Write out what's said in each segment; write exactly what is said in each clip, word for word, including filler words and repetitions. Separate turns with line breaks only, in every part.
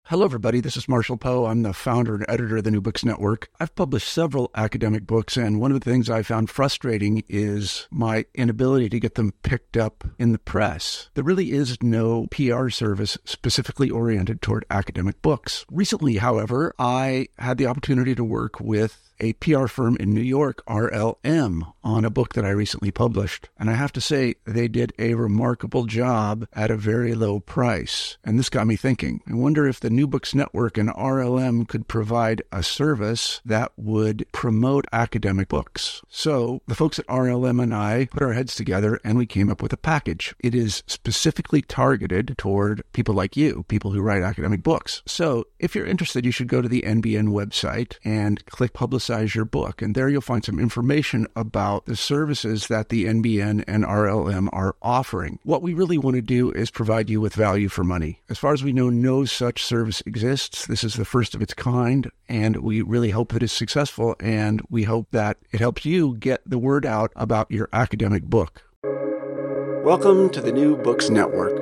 Hello, everybody. This is Marshall Poe. I'm the founder and editor of the New Books Network. I've published several academic books, and one of the things I found frustrating is my inability to get them picked up in the press. There really is no P R service specifically oriented toward academic books. Recently, however, I had the opportunity to work with a P R firm in New York, R L M, on a book that I recently published. And I have to say, they did a remarkable job at a very low price. And this got me thinking. I wonder if the New Books Network and R L M could provide a service that would promote academic books. So the folks at R L M and I put our heads together and we came up with a package. It is specifically targeted toward people like you, people who write academic books. So if you're interested, you should go to the N B N website and click Publicize your book. And there you'll find some information about the services that the N B N and R L M are offering. What we really want to do is provide you with value for money. As far as we know, no such service exists. This is the first of its kind, and we really hope that it's successful, and we hope that it helps you get the word out about your academic book. Welcome to the New Books Network.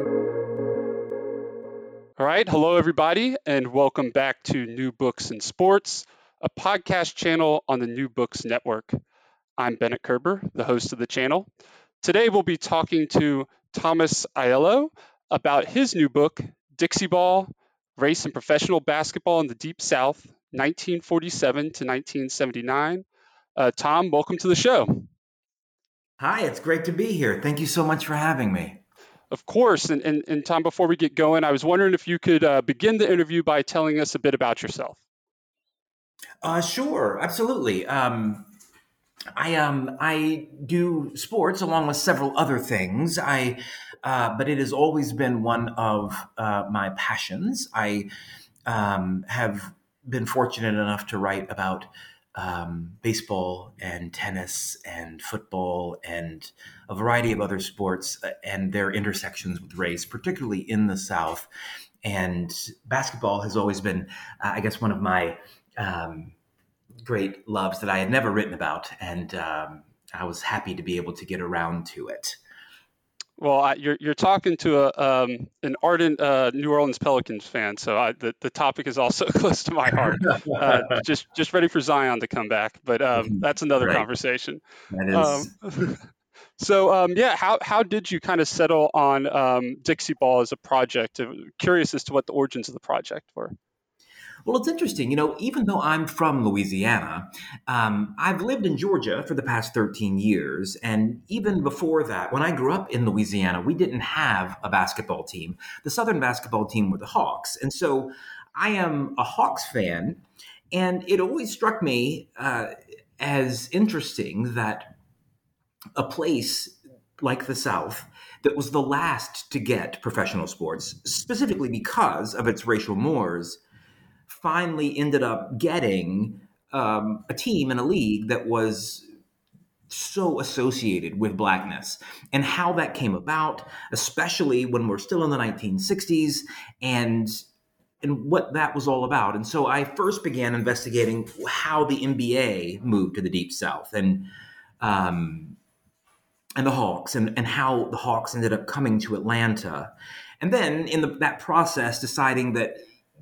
All right. Hello, everybody, and welcome back to New Books in Sports, a podcast channel on the New Books Network. I'm Bennett Kerber, the host of the channel. Today, we'll be talking to Thomas Aiello about his new book, Dixie Ball, Race and Professional Basketball in the Deep South, nineteen forty-seven to nineteen seventy-nine. Uh, Tom, welcome to the show.
Hi, it's great to be here. Thank you so much for having me.
Of course. And, and, and Tom, before we get going, I was wondering if you could uh, begin the interview by telling us a bit about yourself.
Uh, sure, absolutely. Um, I um I do sports along with several other things. I uh, but it has always been one of uh, my passions. I um, have been fortunate enough to write about um, baseball and tennis and football and a variety of other sports and their intersections with race, particularly in the South. And basketball has always been, uh, I guess, one of my um, great loves that I had never written about, and um, I was happy to be able to get around to it.
Well, I, you're you're talking to a um, an ardent uh, New Orleans Pelicans fan, so I, the the topic is also close to my heart. Uh, just just ready for Zion to come back, but um, that's another right. conversation.
That is.
Um, so um, yeah, how how did you kind of settle on um, Dixie Ball as a project? I'm curious as to what the origins of the project were.
Well, it's interesting. You know, even though I'm from Louisiana, um, I've lived in Georgia for the past thirteen years. And even before that, when I grew up in Louisiana, we didn't have a basketball team. The Southern basketball team were the Hawks. And so I am a Hawks fan. And it always struck me uh, as interesting that a place like the South that was the last to get professional sports, specifically because of its racial mores, finally ended up getting um, a team in a league that was so associated with Blackness, and how that came about, especially when we're still in the nineteen sixties, and and what that was all about. And so I first began investigating how the N B A moved to the Deep South, and um, and the Hawks, and, and how the Hawks ended up coming to Atlanta. And then in the, that process, deciding that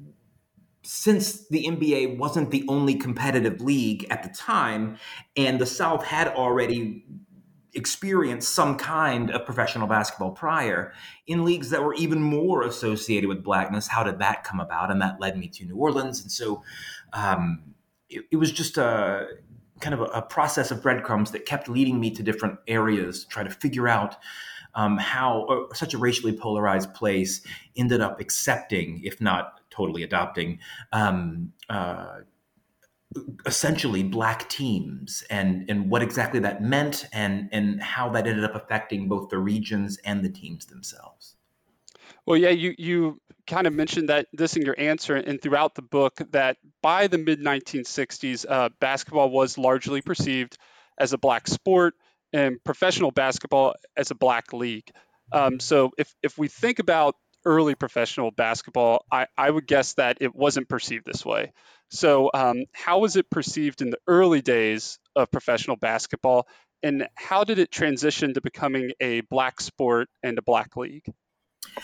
since the N B A wasn't the only competitive league at the time, and the South had already experienced some kind of professional basketball prior in leagues that were even more associated with Blackness, how did that come about? And that led me to New Orleans. And so um, it, it was just a kind of a, a process of breadcrumbs that kept leading me to different areas to try to figure out um, how uh, such a racially polarized place ended up accepting, if not totally adopting, um, uh, essentially Black teams, and, and what exactly that meant, and, and how that ended up affecting both the regions and the teams themselves.
Well, yeah, you, you kind of mentioned that this in your answer, and throughout the book, that by the mid nineteen sixties, uh, basketball was largely perceived as a Black sport and professional basketball as a Black league. Um, so if, if we think about early professional basketball, I, I would guess that it wasn't perceived this way. So um, how was it perceived in the early days of professional basketball, and how did it transition to becoming a Black sport and a Black league?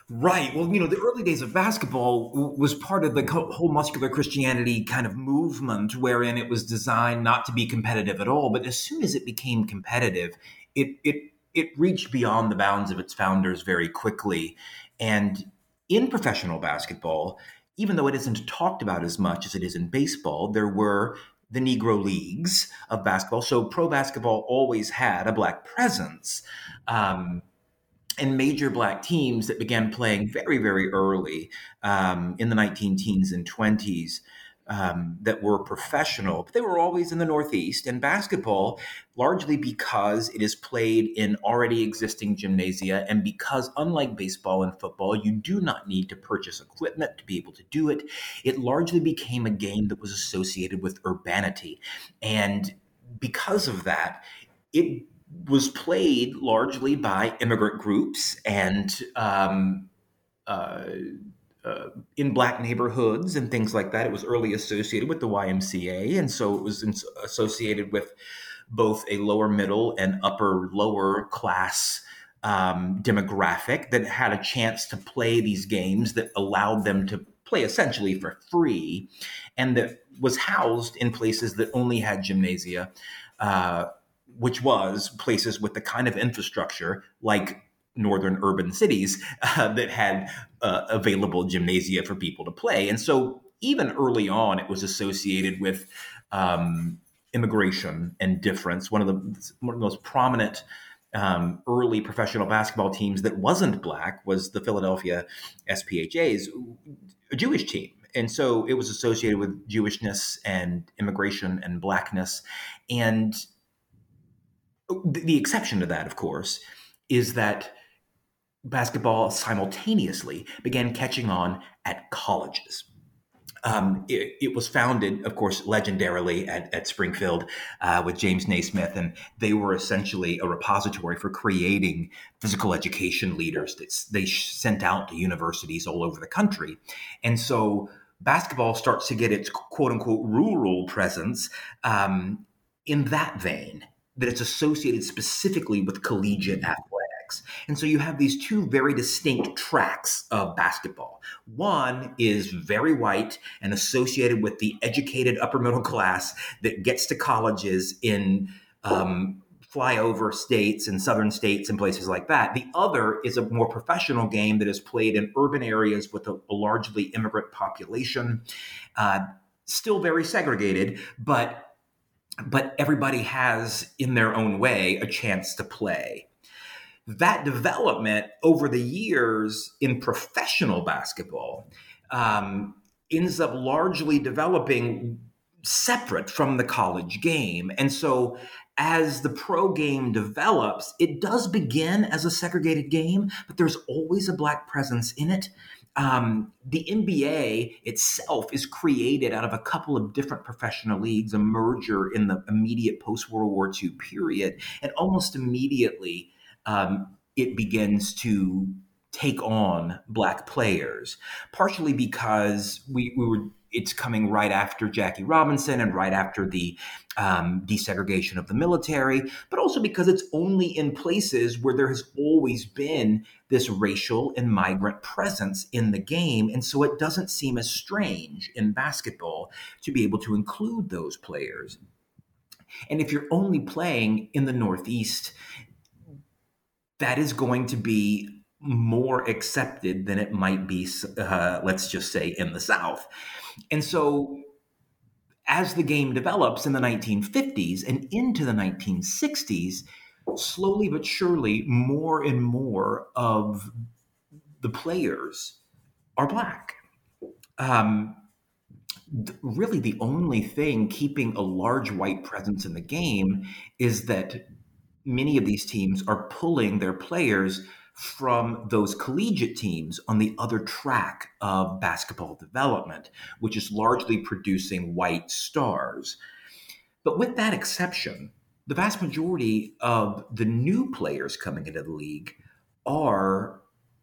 Right. Well, you know, the early days of basketball w- was part of the co- whole muscular Christianity kind of movement, wherein it was designed not to be competitive at all. But as soon as it became competitive, it it it reached beyond the bounds of its founders very quickly. And in professional basketball, even though it isn't talked about as much as it is in baseball, there were the Negro Leagues of basketball. So pro basketball always had a black presence. Um, and major black teams that began playing very, very early um, in the nineteen teens and twenties um, that were professional, but they were always in the Northeast. And basketball, largely because it is played in already existing gymnasia, and because, unlike baseball and football, you do not need to purchase equipment to be able to do it, it largely became a game that was associated with urbanity. And because of that, it was played largely by immigrant groups and um, uh, uh, in black neighborhoods and things like that. It was early associated with the Y M C A, and so it was in- associated with both a lower middle and upper lower class um, demographic that had a chance to play these games that allowed them to play essentially for free, and that was housed in places that only had gymnasia. Uh, which was places with the kind of infrastructure like northern urban cities uh, that had uh, available gymnasia for people to play. And so even early on, it was associated with um, immigration and difference. One of the, one of the most prominent um, early professional basketball teams that wasn't black was the Philadelphia S P H As, a Jewish team. And so it was associated with Jewishness and immigration and blackness. And the exception to that, of course, is that basketball simultaneously began catching on at colleges. Um, it, it was founded, of course, legendarily at, at Springfield uh, with James Naismith, and they were essentially a repository for creating physical education leaders that they sent out to universities all over the country. And so basketball starts to get its quote-unquote rural presence um, in that vein, that it's associated specifically with collegiate athletics. And so you have these two very distinct tracks of basketball. One is very white and associated with the educated upper middle class that gets to colleges in um, flyover states and southern states and places like that. The other is a more professional game that is played in urban areas with a, a largely immigrant population, uh, still very segregated, but but everybody has, in their own way, a chance to play. That development over the years in professional basketball um, ends up largely developing separate from the college game. And so as the pro game develops, it does begin as a segregated game, but there's always a black presence in it. Um, the N B A itself is created out of a couple of different professional leagues, a merger in the immediate post-World War Two period, and almost immediately um, it begins to take on black players, partially because we, we were it's coming right after Jackie Robinson and right after the um, desegregation of the military, but also because it's only in places where there has always been this racial and migrant presence in the game. And so it doesn't seem as strange in basketball to be able to include those players. And if you're only playing in the Northeast, that is going to be more accepted than it might be, uh, let's just say, in the South. And so as the game develops in the nineteen fifties and into the nineteen sixties, slowly but surely, more and more of the players are black. Um, th- really, the only thing keeping a large white presence in the game is that many of these teams are pulling their players from those collegiate teams on the other track of basketball development, which is largely producing white stars. But with that exception, the vast majority of the new players coming into the league are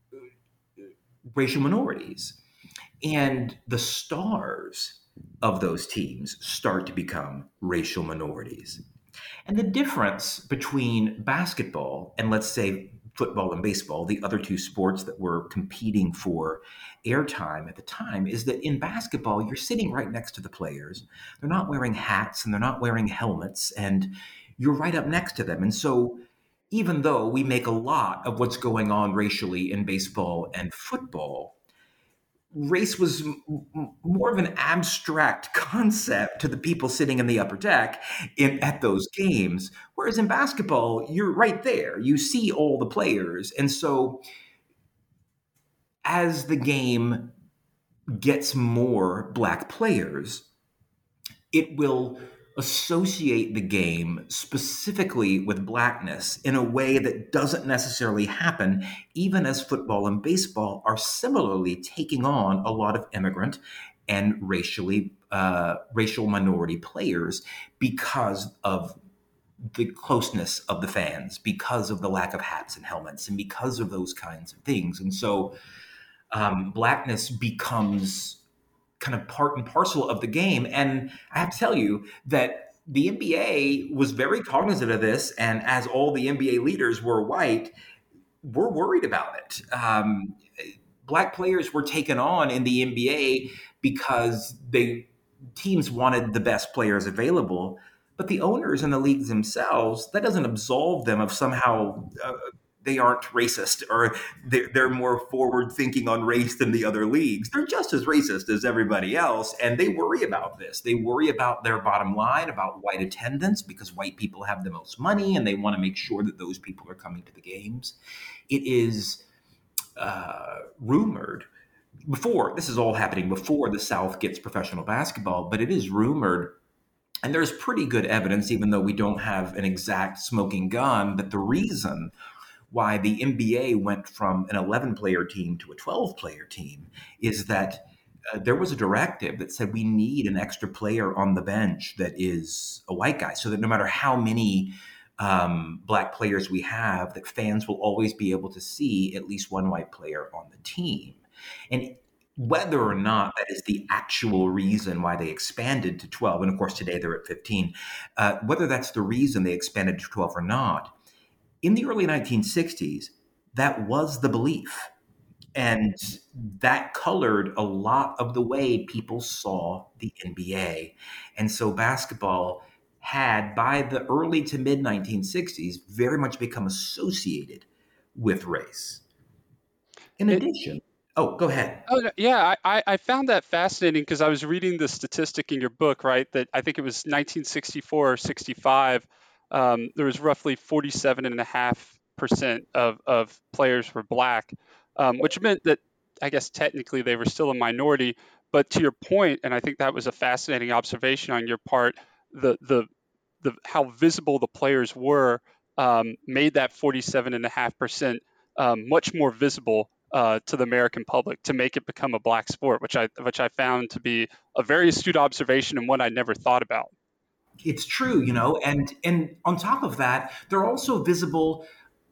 racial minorities. And the stars of those teams start to become racial minorities. And the difference between basketball and, let's say, football and baseball, the other two sports that were competing for airtime at the time, is that in basketball, you're sitting right next to the players. They're not wearing hats and they're not wearing helmets, and you're right up next to them. And so even though we make a lot of what's going on racially in baseball and football, race was m- m- more of an abstract concept to the people sitting in the upper deck in, at those games. Whereas in basketball, you're right there. You see all the players. And so as the game gets more Black players, it will associate the game specifically with Blackness in a way that doesn't necessarily happen, even as football and baseball are similarly taking on a lot of immigrant and racially uh, racial minority players because of the closeness of the fans, because of the lack of hats and helmets, and because of those kinds of things. And so um, Blackness becomes kind of part and parcel of the game. And I have to tell you that the N B A was very cognizant of this. And as all the N B A leaders were white, we're worried about it. Um, Black players were taken on in the N B A because they teams wanted the best players available. But the owners and the leagues themselves, that doesn't absolve them of somehow uh, they aren't racist, or they're, they're more forward thinking on race than the other leagues. They're just as racist as everybody else. And they worry about this. They worry about their bottom line, about white attendance, because white people have the most money and they want to make sure that those people are coming to the games. It is uh, rumored before, this is all happening before the South gets professional basketball, but it is rumored, and there's pretty good evidence, even though we don't have an exact smoking gun, that the reason why the N B A went from an eleven-player team to a twelve-player team is that uh, there was a directive that said we need an extra player on the bench that is a white guy, so that no matter how many um, Black players we have, that fans will always be able to see at least one white player on the team. And whether or not that is the actual reason why they expanded to twelve, and of course today they're at fifteen, uh, whether that's the reason they expanded to twelve or not, in the early nineteen sixties, that was the belief. And that colored a lot of the way people saw the N B A. And so basketball had, by the early to mid nineteen sixties, very much become associated with race. In
It,
addition, oh, go ahead.
Oh, no, yeah, I, I found that fascinating because I was reading the statistic in your book, right, that I think it was nineteen sixty-four or sixty-five, um, there was roughly forty-seven point five percent of, of players were Black, um, which meant that I guess technically they were still a minority. But to your point, and I think that was a fascinating observation on your part, the the, the how visible the players were um, made that forty-seven point five percent um, much more visible Uh, to the American public, to make it become a Black sport, which I which I found to be a very astute observation and one I never thought about.
It's true, you know, and and on top of that, they're also visible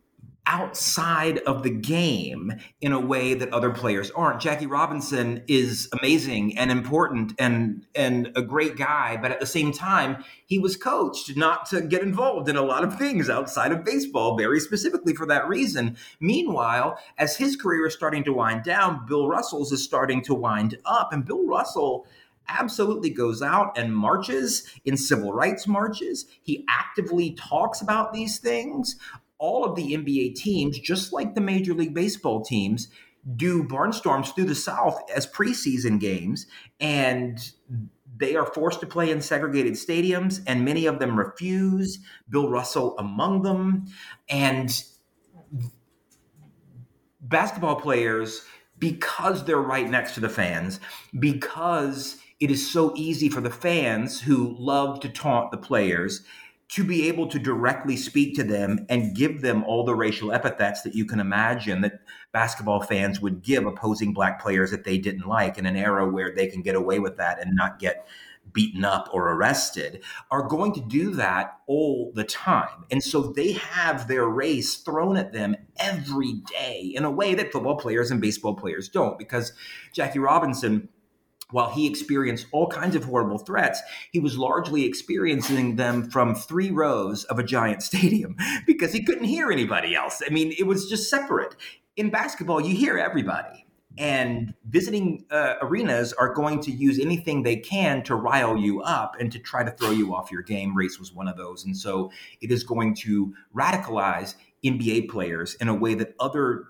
outside of the game in a way that other players aren't. Jackie Robinson is amazing and important and and a great guy, but at the same time, he was coached not to get involved in a lot of things outside of baseball, very specifically for that reason. Meanwhile, as his career is starting to wind down, Bill Russell's is starting to wind up, and Bill Russell absolutely goes out and marches in civil rights marches. He actively talks about these things. All of the N B A teams, just like the Major League Baseball teams, do barnstorms through the South as preseason games, and they are forced to play in segregated stadiums, and many of them refuse, Bill Russell among them. And basketball players, because they're right next to the fans, because it is so easy for the fans who love to taunt the players to be able to directly speak to them and give them all the racial epithets that you can imagine that basketball fans would give opposing Black players that they didn't like in an era where they can get away with that and not get beaten up or arrested, are going to do that all the time. And so they have their race thrown at them every day in a way that football players and baseball players don't, because Jackie Robinson while he experienced all kinds of horrible threats, he was largely experiencing them from three rows of a giant stadium because he couldn't hear anybody else. I mean, it was just separate. In basketball, you hear everybody. And visiting uh, arenas are going to use anything they can to rile you up and to try to throw you off your game. Race was one of those. And so it is going to radicalize N B A players in a way that other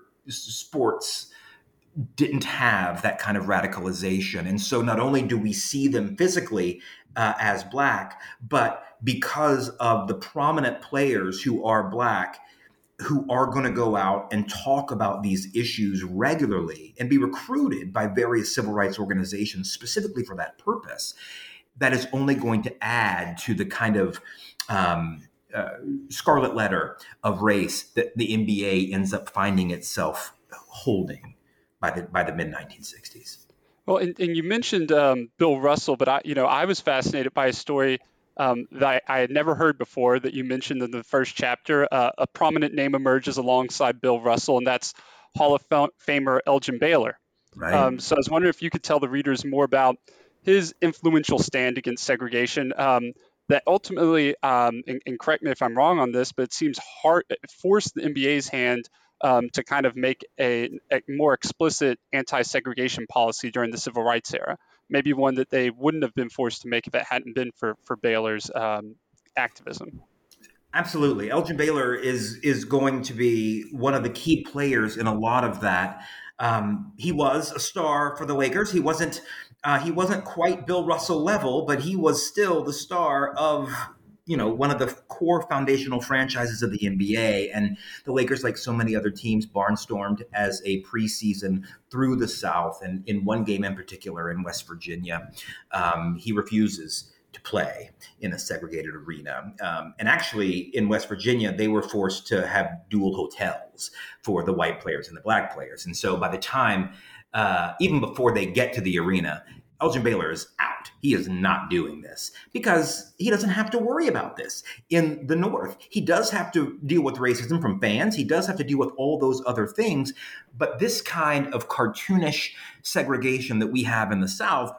sports didn't have that kind of radicalization. And so not only do we see them physically uh, as Black, but because of the prominent players who are Black, who are going to go out and talk about these issues regularly and be recruited by various civil rights organizations specifically for that purpose, that is only going to add to the kind of um, uh, scarlet letter of race that the N B A ends up finding itself holding by the by the mid nineteen sixties.
Well, and, and you mentioned um, Bill Russell, but I, you know, I was fascinated by a story Um, that I, I had never heard before that you mentioned in the first chapter. Uh, a prominent name emerges alongside Bill Russell, and that's Hall of Famer Elgin Baylor.
Right.
Um, so I was wondering if you could tell the readers more about his influential stand against segregation um, that ultimately, um, and, and correct me if I'm wrong on this, but it seems hard, it forced the N B A's hand um, to kind of make a, a more explicit anti-segregation policy during the civil rights era. Maybe one that they wouldn't have been forced to make if it hadn't been for, for Baylor's um, activism.
Absolutely. Elgin Baylor is is going to be one of the key players in a lot of that. Um, he was a star for the Lakers. He wasn't uh, he wasn't quite Bill Russell level, but he was still the star of, you know, one of the core foundational franchises of the N B A. And the Lakers, like so many other teams, barnstormed as a preseason through the South. And in one game in particular in West Virginia, um, he refuses to play in a segregated arena. Um, and actually in West Virginia, they were forced to have dual hotels for the white players and the Black players. And so by the time, uh, even before they get to the arena, Elgin Baylor is out. He is not doing this because he doesn't have to worry about this. In the North, he does have to deal with racism from fans. He does have to deal with all those other things. But this kind of cartoonish segregation that we have in the South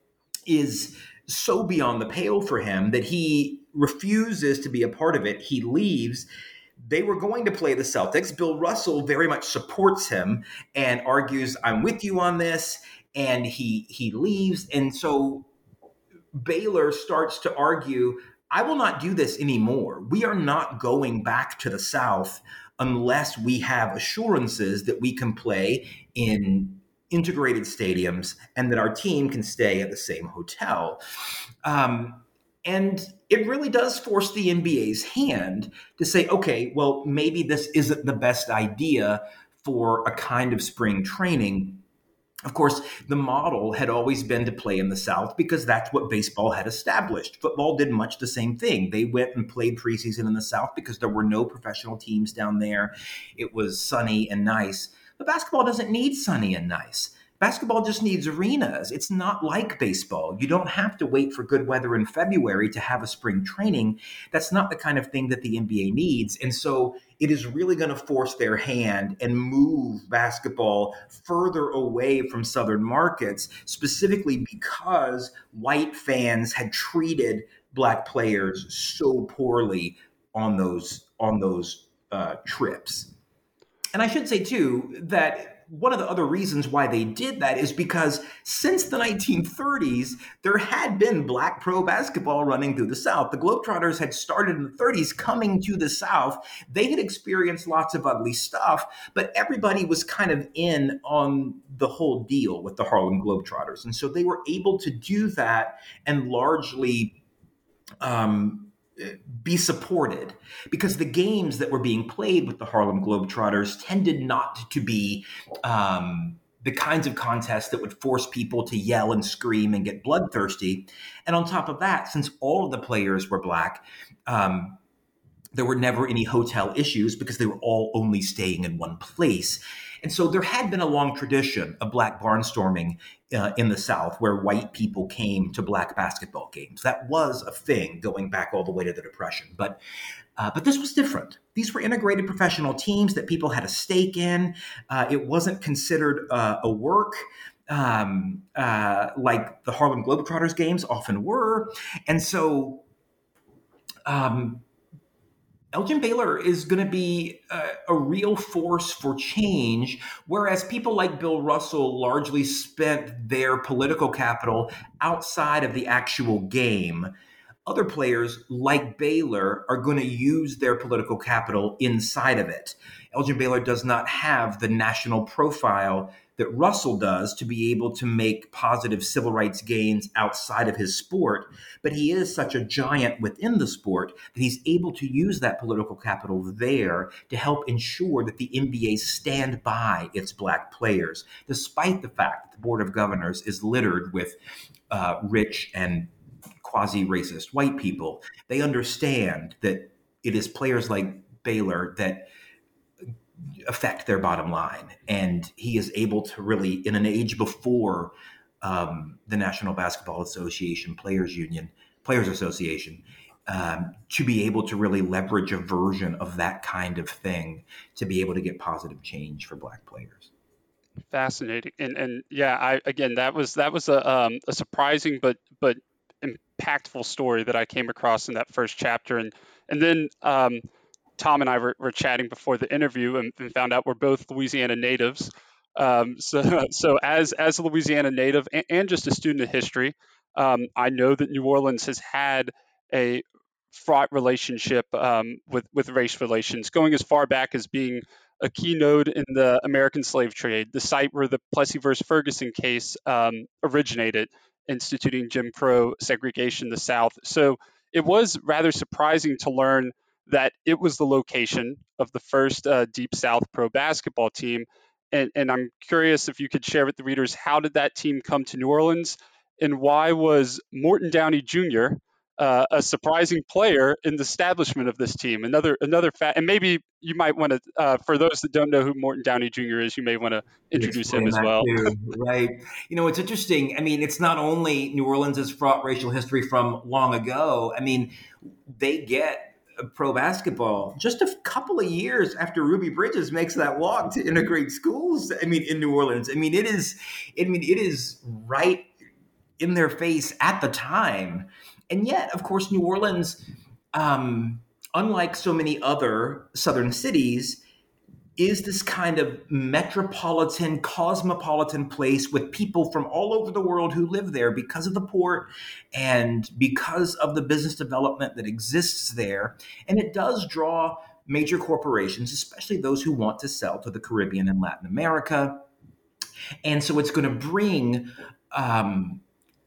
is so beyond the pale for him that he refuses to be a part of it. He leaves. They were going to play the Celtics. Bill Russell very much supports him and argues, I'm with you on this. And he he leaves. And so Baylor starts to argue, I will not do this anymore. We are not going back to the South unless we have assurances that we can play in integrated stadiums and that our team can stay at the same hotel. Um, and it really does force the N B A's hand to say, okay, well, maybe this isn't the best idea for a kind of spring training. Of course, the model had always been to play in the South because that's what baseball had established. Football did much the same thing. They went and played preseason in the South because there were no professional teams down there. It was sunny and nice. But basketball doesn't need sunny and nice. Basketball just needs arenas. It's not like baseball. You don't have to wait for good weather in February to have a spring training. That's not the kind of thing that the N B A needs. And so it is really going to force their hand and move basketball further away from Southern markets, specifically because white fans had treated Black players so poorly on those, on those uh, trips. And I should say, too, that one of the other reasons why they did that is because since the nineteen thirties, there had been Black pro basketball running through the South. The Globetrotters had started in the thirties coming to the South. They had experienced lots of ugly stuff, but everybody was kind of in on the whole deal with the Harlem Globetrotters. And so they were able to do that and largely um, be supported because the games that were being played with the Harlem Globetrotters tended not to be um, the kinds of contests that would force people to yell and scream and get bloodthirsty. And on top of that, since all of the players were Black, um, there were never any hotel issues because they were all only staying in one place. And so there had been a long tradition of Black barnstorming uh, in the South where white people came to Black basketball games. That was a thing going back all the way to the Depression. But uh, but this was different. These were integrated professional teams that people had a stake in. Uh, it wasn't considered uh, a work. um, uh, like the Harlem Globetrotters games often were. And so um, Elgin Baylor is going to be a, a real force for change, whereas people like Bill Russell largely spent their political capital outside of the actual game. Other players like Baylor are going to use their political capital inside of it. Elgin Baylor does not have the national profile that Russell does to be able to make positive civil rights gains outside of his sport, but he is such a giant within the sport that he's able to use that political capital there to help ensure that the N B A stand by its black players, despite the fact that the Board of Governors is littered with uh, rich and quasi-racist white people. They understand that it is players like Baylor that affect their bottom line. And he is able to really, in an age before um, the National Basketball Association, Players Union, Players Association, um, to be able to really leverage a version of that kind of thing to be able to get positive change for black players.
Fascinating. And and yeah, I again that was that was a um, a surprising but but impactful story that I came across in that first chapter. And and then um, Tom and I were, were chatting before the interview and, and found out we're both Louisiana natives. Um, so so as as a Louisiana native and, and just a student of history, um, I know that New Orleans has had a fraught relationship um, with with race relations, going as far back as being a key node in the American slave trade, the site where the Plessy versus Ferguson case um, originated, instituting Jim Crow segregation in the South. So it was rather surprising to learn that it was the location of the first uh, Deep South pro basketball team. And, and I'm curious if you could share with the readers, how did that team come to New Orleans, and why was Morton Downey Junior Uh, a surprising player in the establishment of this team? Another another fact, and maybe you might want to, uh, for those that don't know who Morton Downey Junior is, you may want to introduce him as well.
Too, right. You know, it's interesting. I mean, it's not only New Orleans' fraught racial history from long ago. I mean, they get pro basketball just a couple of years after Ruby Bridges makes that walk to integrate schools. I mean, in New Orleans. I mean, it is. I mean, it is right in their face at the time. And yet, of course, New Orleans, um, unlike so many other southern cities, is this kind of metropolitan, cosmopolitan place with people from all over the world who live there because of the port and because of the business development that exists there. And it does draw major corporations, especially those who want to sell to the Caribbean and Latin America. And so it's going to bring um,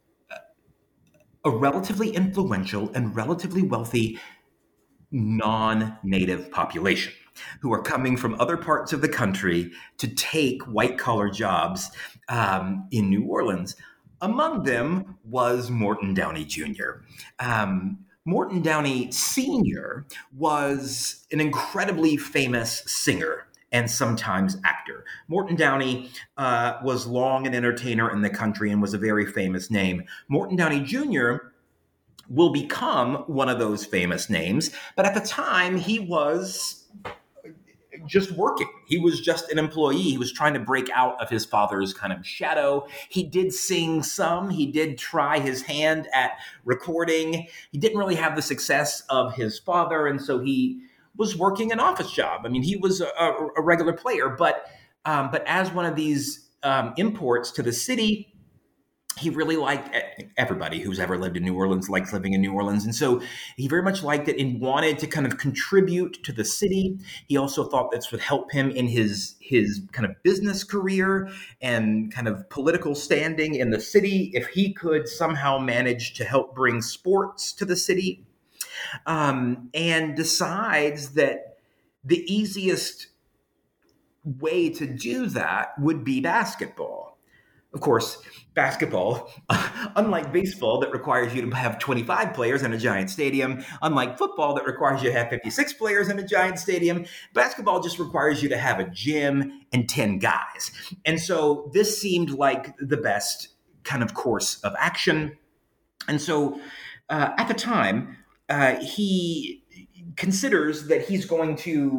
a relatively influential and relatively wealthy non-native population who are coming from other parts of the country to take white-collar jobs um, in New Orleans. Among them was Morton Downey Junior Um, Morton Downey Senior was an incredibly famous singer and sometimes actor. Morton Downey uh, was long an entertainer in the country and was a very famous name. Morton Downey Junior will become one of those famous names, but at the time he was just working. He was just an employee. He was trying to break out of his father's kind of shadow. He did sing some. He did try his hand at recording. He didn't really have the success of his father, and so he was working an office job. I mean, he was a, a regular player, but um, but as one of these um, imports to the city, he really liked everybody who's ever lived in New Orleans, likes living in New Orleans. And so he very much liked it and wanted to kind of contribute to the city. He also thought this would help him in his, his kind of business career and kind of political standing in the city if he could somehow manage to help bring sports to the city. Um, and decides that the easiest way to do that would be basketball. Of course, basketball, unlike baseball that requires you to have twenty-five players in a giant stadium, unlike football that requires you to have fifty-six players in a giant stadium, basketball just requires you to have a gym and ten guys. And so this seemed like the best kind of course of action. And so uh, at the time, uh, he considers that he's going to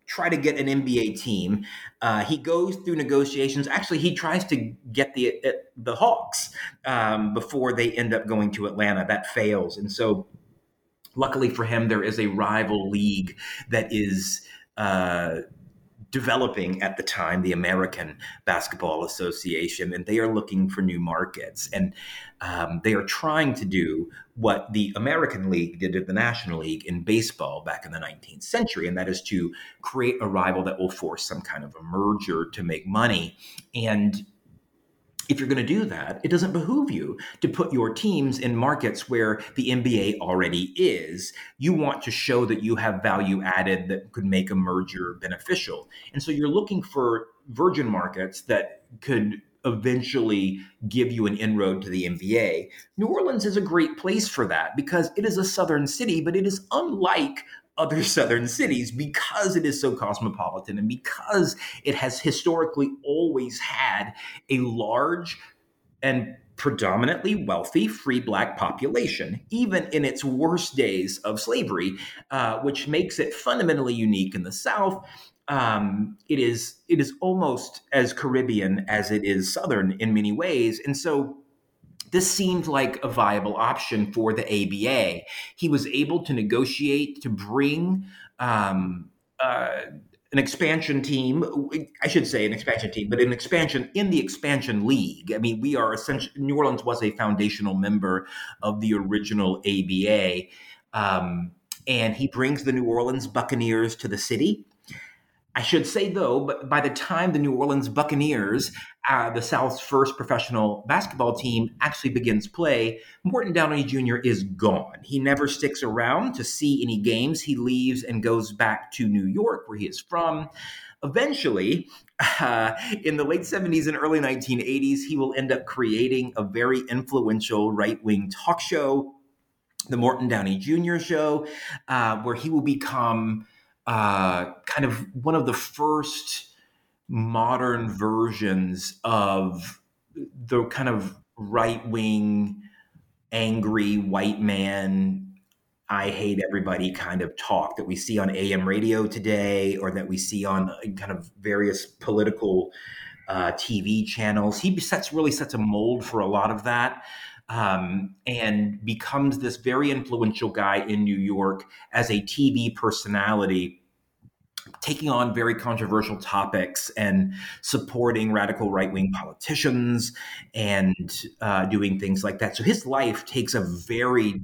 try to get an N B A team. Uh, he goes through negotiations. Actually, he tries to get the uh, the Hawks um, before they end up going to Atlanta. That fails, and so luckily for him, there is a rival league that is uh, developing at the time, the American Basketball Association, and they are looking for new markets. And um, they are trying to do what the American League did to the National League in baseball back in the nineteenth century, and that is to create a rival that will force some kind of a merger to make money. And if you're going to do that, it doesn't behoove you to put your teams in markets where the N B A already is. You want to show that you have value added that could make a merger beneficial. And so you're looking for virgin markets that could eventually give you an inroad to the N B A. New Orleans is a great place for that because it is a southern city, but it is unlike other southern cities because it is so cosmopolitan and because it has historically always had a large and predominantly wealthy free black population, even in its worst days of slavery, uh, which makes it fundamentally unique in the South. Um, it is it is almost as Caribbean as it is Southern in many ways. And so this seemed like a viable option for the A B A. He was able to negotiate to bring um, uh, an expansion team, I should say an expansion team, but an expansion in the expansion league. I mean, we are essentially, New Orleans was a foundational member of the original A B A. Um, and he brings the New Orleans Buccaneers to the city. I should say, though, but by the time the New Orleans Buccaneers, uh, the South's first professional basketball team, actually begins play, Morton Downey Junior is gone. He never sticks around to see any games. He leaves and goes back to New York, where he is from. Eventually, uh, in the late seventies and early nineteen eighties, he will end up creating a very influential right-wing talk show, the Morton Downey Junior Show, uh, where he will become Uh, kind of one of the first modern versions of the kind of right-wing, angry white man, I hate everybody kind of talk that we see on A M radio today, or that we see on kind of various political uh, T V channels. He sets really sets a mold for a lot of that. Um, and becomes this very influential guy in New York as a T V personality, taking on very controversial topics and supporting radical right-wing politicians and uh, doing things like that. So his life takes a very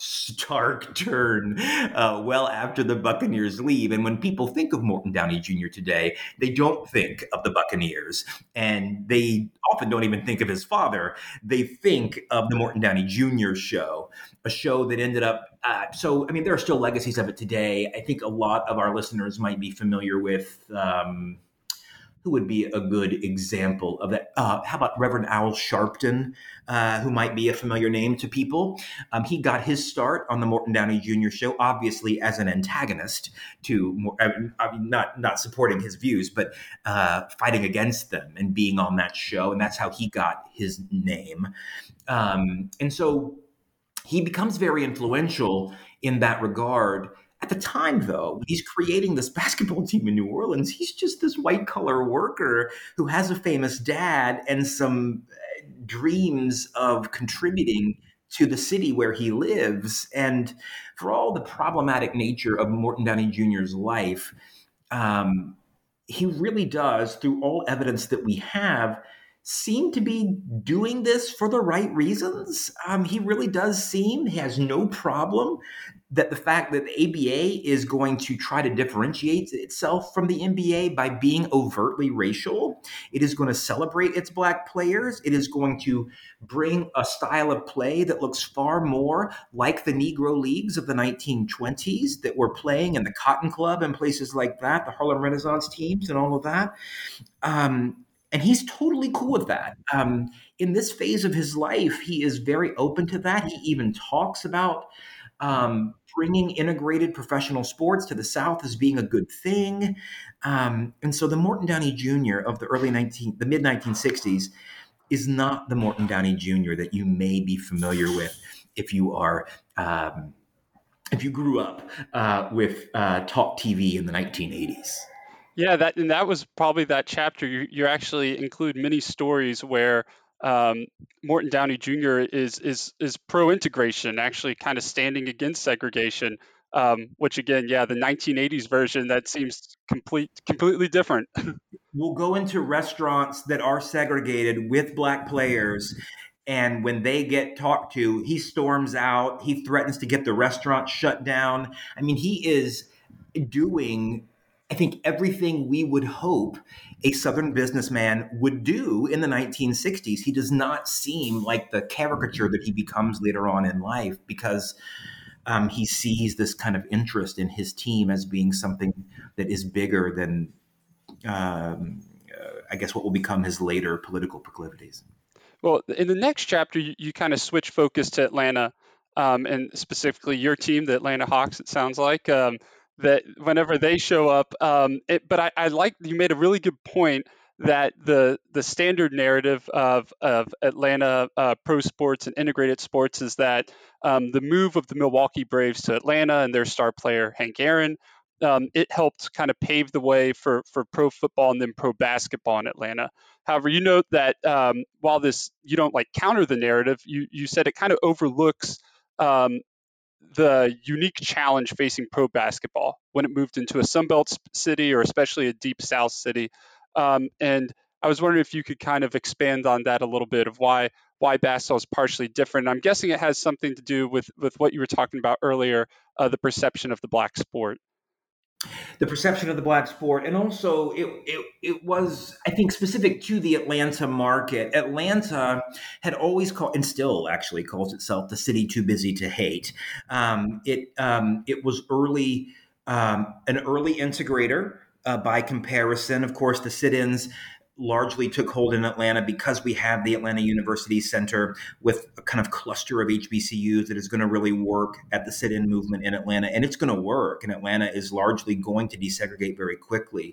stark turn uh, well after the Buccaneers leave. And when people think of Morton Downey Junior today, they don't think of the Buccaneers. And they often don't even think of his father. They think of the Morton Downey Junior show, a show that ended up, uh, so, I mean, there are still legacies of it today. I think a lot of our listeners might be familiar with, um, who would be a good example of that? Uh, how about Reverend Al Sharpton, uh, who might be a familiar name to people? Um, he got his start on the Morton Downey Junior show, obviously as an antagonist to, I mean, not not supporting his views, but uh, fighting against them and being on that show, and that's how he got his name. Um, and so he becomes very influential in that regard. At the time, though, when he's creating this basketball team in New Orleans, he's just this white-collar worker who has a famous dad and some dreams of contributing to the city where he lives. And for all the problematic nature of Morton Downey Junior's life, um, he really does, through all evidence that we have, seem to be doing this for the right reasons. Um, he really does seem, he has no problem that the fact that the A B A is going to try to differentiate itself from the N B A by being overtly racial. It is going to celebrate its black players. It is going to bring a style of play that looks far more like the Negro Leagues of the nineteen twenties that were playing in the Cotton Club and places like that, the Harlem Renaissance teams and all of that. Um, And he's totally cool with that. Um, in this phase of his life, he is very open to that. He even talks about um, bringing integrated professional sports to the South as being a good thing. Um, and so the Morton Downey Junior of the early nineteen, the mid nineteen sixties is not the Morton Downey Junior that you may be familiar with if you are um, if you grew up uh, with uh, talk T V in the nineteen eighties.
Yeah, that and that was probably that chapter. You you actually include many stories where um, Morton Downey Junior is is is pro integration, actually kind of standing against segregation. Um, which again, yeah, the nineteen eighties version that seems complete completely different.
We'll go into restaurants that are segregated with black players, and when they get talked to, he storms out. He threatens to get the restaurant shut down. I mean, he is doing, I think, everything we would hope a Southern businessman would do in the nineteen sixties. He does not seem like the caricature that he becomes later on in life, because um, he sees this kind of interest in his team as being something that is bigger than, um, uh, I guess, what will become his later political proclivities.
Well, in the next chapter, you, you kind of switch focus to Atlanta, um, and specifically your team, the Atlanta Hawks. It sounds like um, that whenever they show up, um, it, but I, I like you made a really good point that the the standard narrative of of Atlanta uh, pro sports and integrated sports is that um, the move of the Milwaukee Braves to Atlanta and their star player Hank Aaron. Um, it helped kind of pave the way for for pro football and then pro basketball in Atlanta. However, you note that um, while this you don't like counter the narrative, you you said it kind of overlooks um, the unique challenge facing pro basketball when it moved into a Sunbelt city or especially a Deep South city. Um, and I was wondering if you could kind of expand on that a little bit of why why basketball is partially different. I'm guessing it has something to do with with what you were talking about earlier, uh, the perception of the black sport.
The perception of the black sport, and also it, it it was, I think, specific to the Atlanta market. Atlanta had always called, and still actually calls itself, the city too busy to hate. Um, it um, it was early um, an early integrator. Uh, by comparison, of course, the sit-ins largely took hold in Atlanta because we have the Atlanta University Center with a kind of cluster of H B C Us that is going to really work at the sit-in movement in Atlanta. And it's going to work. And Atlanta is largely going to desegregate very quickly.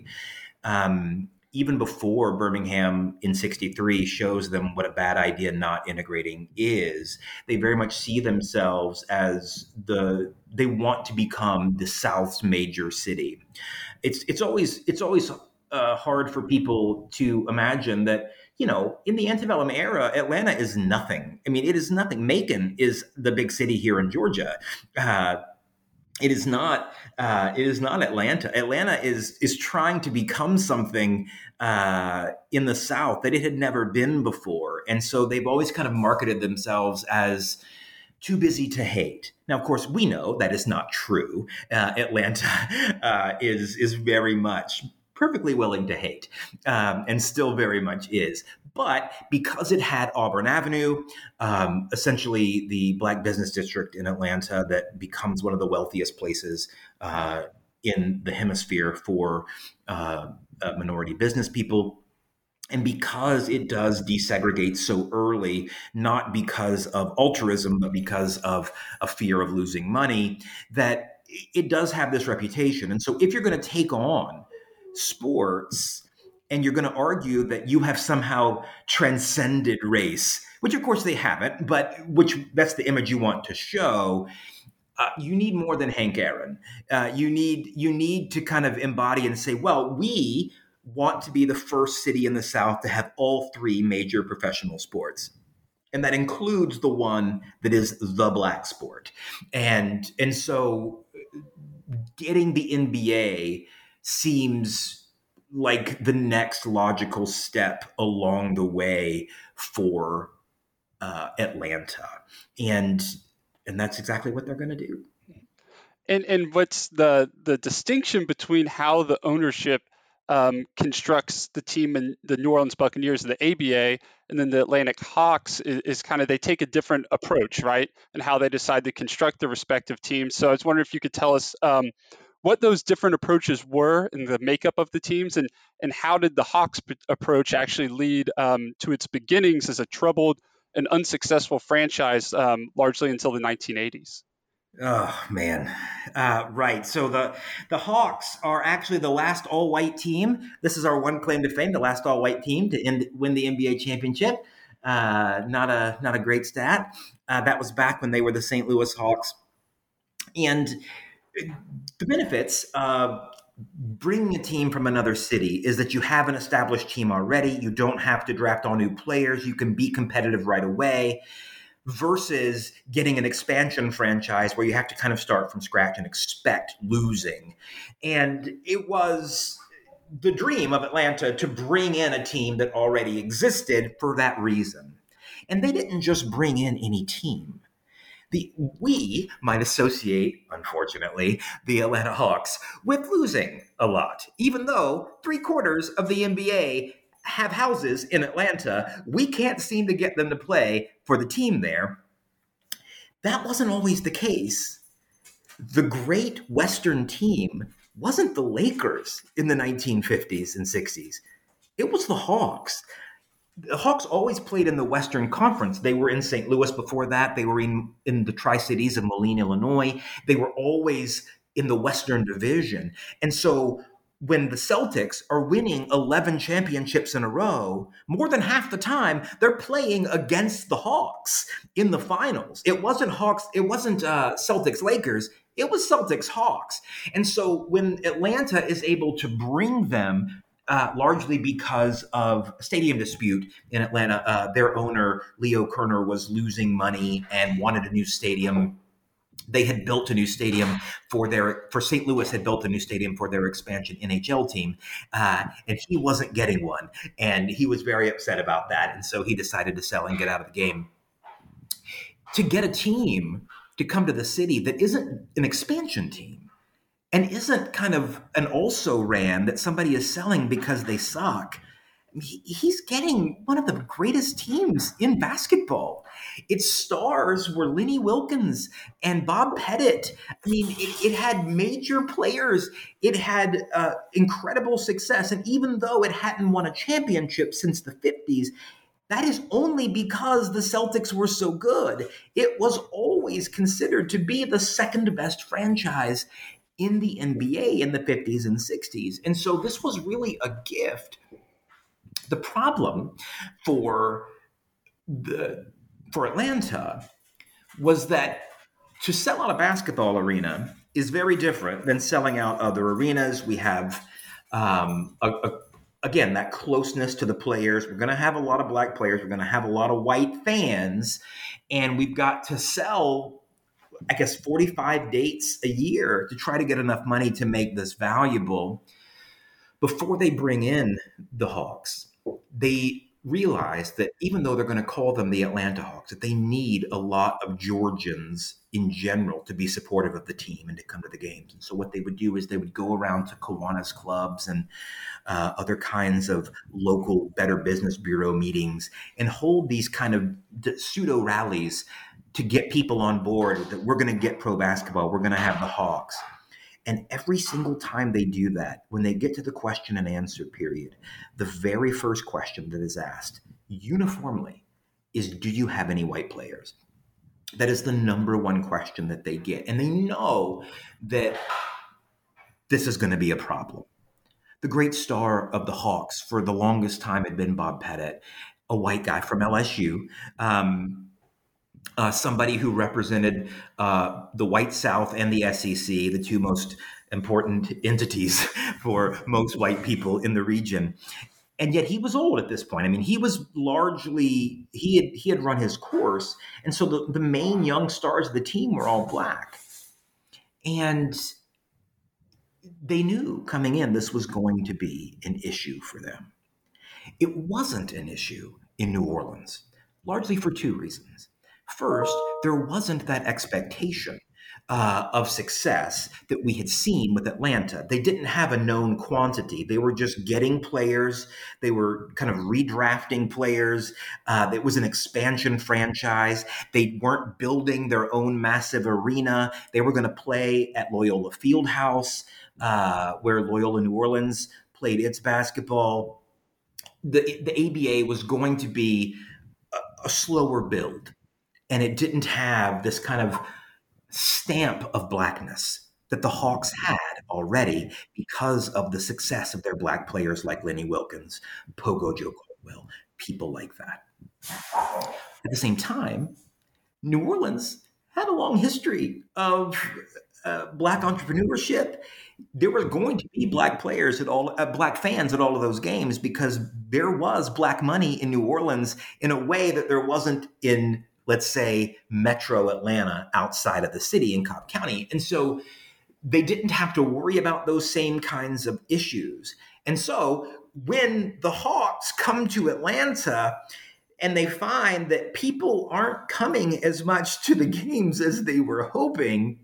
Um, even before Birmingham in sixty-three shows them what a bad idea not integrating is, they very much see themselves as the, they want to become the South's major city. It's, it's always, it's always, Uh, hard for people to imagine that, you know, in the antebellum era, Atlanta is nothing. I mean, it is nothing. Macon is the big city here in Georgia. Uh, it is not. Uh, it is not Atlanta. Atlanta is is trying to become something uh, in the South that it had never been before, and so they've always kind of marketed themselves as too busy to hate. Now, of course, we know that is not true. Uh, Atlanta uh, is is very much perfectly willing to hate, um, and still very much is. But because it had Auburn Avenue, um, essentially the black business district in Atlanta that becomes one of the wealthiest places uh, in the hemisphere for uh, uh, minority business people, and because it does desegregate so early, not because of altruism, but because of a fear of losing money, that it does have this reputation. And so if you're going to take on sports and you're going to argue that you have somehow transcended race, which of course they haven't, but which that's the image you want to show, uh, you need more than Hank Aaron. Uh, you need you need to kind of embody and say, well, we want to be the first city in the South to have all three major professional sports. And that includes the one that is the black sport. And, and so getting the N B A seems like the next logical step along the way for uh, Atlanta. And, and that's exactly what they're going to do.
And and what's the the distinction between how the ownership um, constructs the team in the New Orleans Buccaneers, the A B A, and then the Atlantic Hawks is, is kind of they take a different approach, right? And how they decide to construct the respective teams. So I was wondering if you could tell us um, what those different approaches were in the makeup of the teams, and and how did the Hawks p- approach actually lead um, to its beginnings as a troubled and unsuccessful franchise, um, largely until the nineteen eighties.
Oh man, uh, right. So the the Hawks are actually the last all-white team. This is our one claim to fame: the last all-white team to end, win the N B A championship. Uh, not a not a great stat. Uh, that was back when they were the Saint Louis Hawks. And the benefits, uh, bringing a team from another city is that you have an established team already. You don't have to draft all new players. You can be competitive right away, versus getting an expansion franchise where you have to kind of start from scratch and expect losing. And it was the dream of Atlanta to bring in a team that already existed for that reason. And they didn't just bring in any team. The, we might associate, unfortunately, the Atlanta Hawks with losing a lot. Even though three quarters of the N B A have houses in Atlanta, we can't seem to get them to play for the team there. That wasn't always the case. The great Western team wasn't the Lakers in the nineteen fifties and sixties. It was the Hawks. The Hawks always played in the Western Conference. They were in Saint Louis before that. They were in, in the Tri-Cities of Moline, Illinois. They were always in the Western Division. And so when the Celtics are winning eleven championships in a row, more than half the time they're playing against the Hawks in the finals. It wasn't Hawks, it wasn't uh, Celtics Lakers, it was Celtics Hawks. And so when Atlanta is able to bring them, uh, largely because of a stadium dispute in Atlanta, uh, their owner, Leo Kerner, was losing money and wanted a new stadium. They had built a new stadium for their, for Saint Louis had built a new stadium for their expansion N H L team. Uh, and he wasn't getting one. And he was very upset about that. And so he decided to sell and get out of the game. To get a team to come to the city that isn't an expansion team and isn't kind of an also-ran that somebody is selling because they suck. He, he's getting one of the greatest teams in basketball. Its stars were Lenny Wilkens and Bob Pettit. I mean, it, it had major players. It had uh, incredible success. And even though it hadn't won a championship since the fifties, that is only because the Celtics were so good. It was always considered to be the second best franchise in the N B A in the fifties and sixties. And so this was really a gift. The problem for the for Atlanta was that to sell out a basketball arena is very different than selling out other arenas. We have, um, a, a, again, that closeness to the players. We're going to have a lot of black players. We're going to have a lot of white fans. And we've got to sell, I guess, forty-five dates a year to try to get enough money to make this valuable. Before they bring in the Hawks, they realize that even though they're going to call them the Atlanta Hawks, that they need a lot of Georgians in general to be supportive of the team and to come to the games. And so what they would do is they would go around to Kiwanis clubs and uh, other kinds of local Better Business Bureau meetings and hold these kind of pseudo rallies to get people on board that we're going to get pro basketball. We're going to have the Hawks. And every single time they do that, when they get to the question and answer period, the very first question that is asked uniformly is, do you have any white players? That is the number one question that they get. And they know that this is going to be a problem. The great star of the Hawks for the longest time had been Bob Pettit, a white guy from L S U. Um, Uh, somebody who represented uh, the White South and the S E C, the two most important entities for most white people in the region. And yet he was old at this point. I mean, he was largely, he had, he had run his course. And so the, the main young stars of the team were all black. And they knew coming in this was going to be an issue for them. It wasn't an issue in New Orleans, largely for two reasons. First, there wasn't that expectation uh, of success that we had seen with Atlanta. They didn't have a known quantity. They were just getting players. They were kind of redrafting players. Uh, it was an expansion franchise. They weren't building their own massive arena. They were going to play at Loyola Fieldhouse, uh, where Loyola New Orleans played its basketball. The, the A B A was going to be a, a slower build. And it didn't have this kind of stamp of blackness that the Hawks had already because of the success of their black players like Lenny Wilkens, Pogo Joe Caldwell, people like that. At the same time, New Orleans had a long history of uh, Black entrepreneurship, there were going to be Black players at all, uh, Black fans at all of those games, because there was Black money in New Orleans in a way that there wasn't in, let's say, Metro Atlanta outside of the city in Cobb County. And so they didn't have to worry about those same kinds of issues. And so when the Hawks come to Atlanta and they find that people aren't coming as much to the games as they were hoping,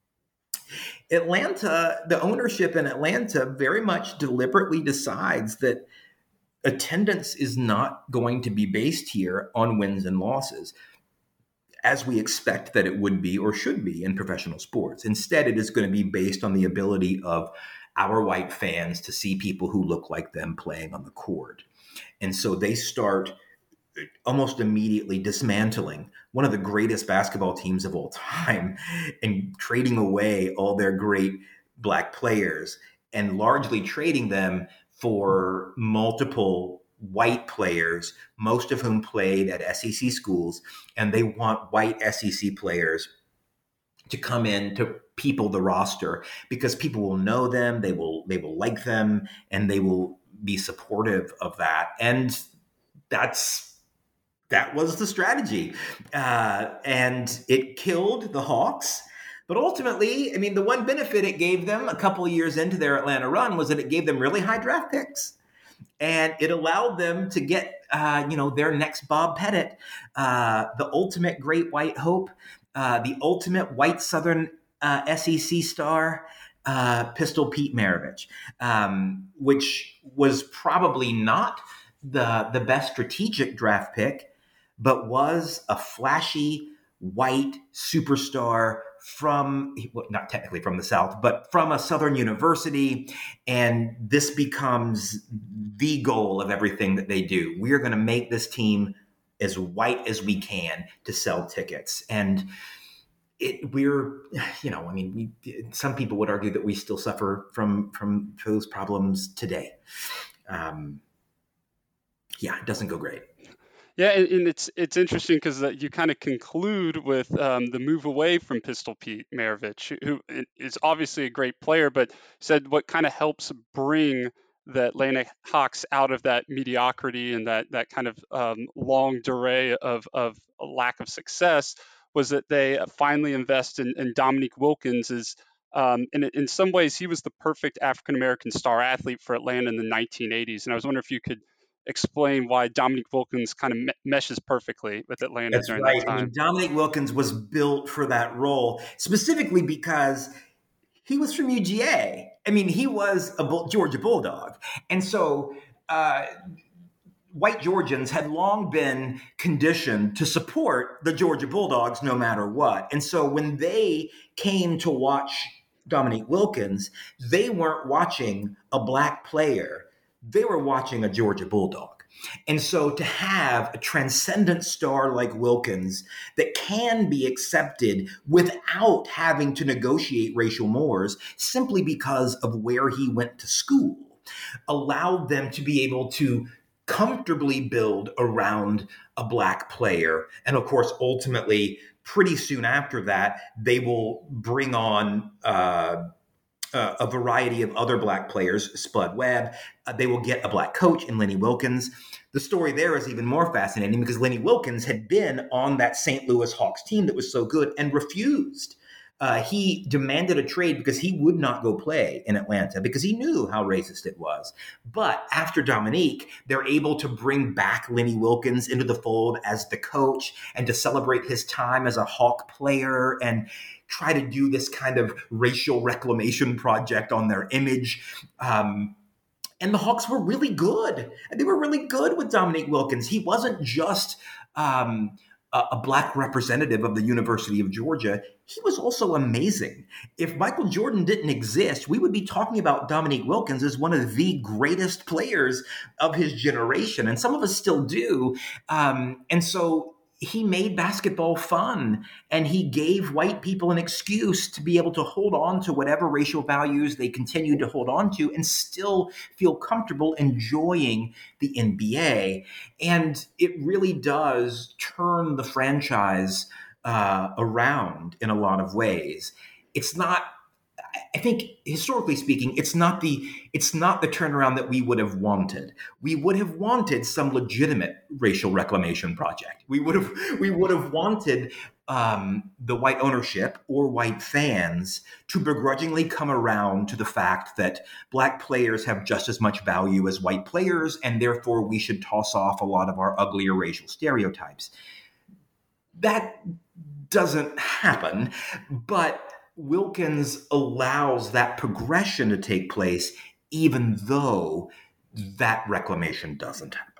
Atlanta, the ownership in Atlanta very much deliberately decides that attendance is not going to be based here on wins and losses, as we expect that it would be or should be in professional sports. Instead, it is going to be based on the ability of our white fans to see people who look like them playing on the court. And so they start almost immediately dismantling one of the greatest basketball teams of all time and trading away all their great Black players and largely trading them for multiple white players, most of whom played at S E C schools, and they want white S E C players to come in to people the roster because people will know them, they will they will like them, and they will be supportive of that. And that's that was the strategy, uh, and it killed the Hawks. But ultimately, I mean, the one benefit it gave them a couple of years into their Atlanta run was that it gave them really high draft picks. And it allowed them to get, uh, you know, their next Bob Pettit, uh, the ultimate great white hope, uh, the ultimate white Southern uh, S E C star, uh, Pistol Pete Maravich, um, which was probably not the the best strategic draft pick, but was a flashy white superstar from, well, not technically from the South, but from a Southern university. And this becomes the goal of everything that they do. We are going to make this team as white as we can to sell tickets. And it, we're, you know, I mean, we, some people would argue that we still suffer from, from those problems today. Um, yeah, it doesn't go great.
Yeah, and, and it's it's interesting because uh, you kind of conclude with um, the move away from Pistol Pete Maravich, who is obviously a great player, but said what kind of helps bring the Atlanta Hawks out of that mediocrity and that that kind of um, long durée of of a lack of success was that they finally invest in, in Dominique Wilkins. Is um, in in some ways he was the perfect African American star athlete for Atlanta in the nineteen eighties, and I was wondering if you could explain why Dominique Wilkins kind of me- meshes perfectly with Atlanta
That's
during
right.
that time.
I mean, Dominique Wilkins was built for that role, specifically because he was from U G A. I mean, he was a Bull- Georgia Bulldog. And so uh, white Georgians had long been conditioned to support the Georgia Bulldogs no matter what. And so when they came to watch Dominique Wilkins, they weren't watching a Black player. They were watching a Georgia Bulldog. And so to have a transcendent star like Wilkins that can be accepted without having to negotiate racial mores simply because of where he went to school allowed them to be able to comfortably build around a Black player. And of course, ultimately, pretty soon after that, they will bring on uh, Uh, a variety of other Black players, Spud Webb. Uh, they will get a Black coach in Lenny Wilkens. The story there is even more fascinating because Lenny Wilkens had been on that Saint Louis Hawks team that was so good and refused. Uh, he demanded a trade because he would not go play in Atlanta because he knew how racist it was. But after Dominique, they're able to bring back Lenny Wilkens into the fold as the coach and to celebrate his time as a Hawk player and try to do this kind of racial reclamation project on their image. Um, and the Hawks were really good. They were really good with Dominique Wilkins. He wasn't just um, a, a Black representative of the University of Georgia. He was also amazing. If Michael Jordan didn't exist, we would be talking about Dominique Wilkins as one of the greatest players of his generation. And some of us still do. Um, and so he made basketball fun, and he gave white people an excuse to be able to hold on to whatever racial values they continued to hold on to and still feel comfortable enjoying the N B A. And it really does turn the franchise uh, around in a lot of ways. it's not, I think historically speaking, it's not the it's not the turnaround that we would have wanted. We would have wanted some legitimate racial reclamation project. We would have we would have wanted um, the white ownership or white fans to begrudgingly come around to the fact that black players have just as much value as white players, and therefore we should toss off a lot of our uglier racial stereotypes. That doesn't happen, but Wilkins allows that progression to take place, even though that reclamation doesn't happen.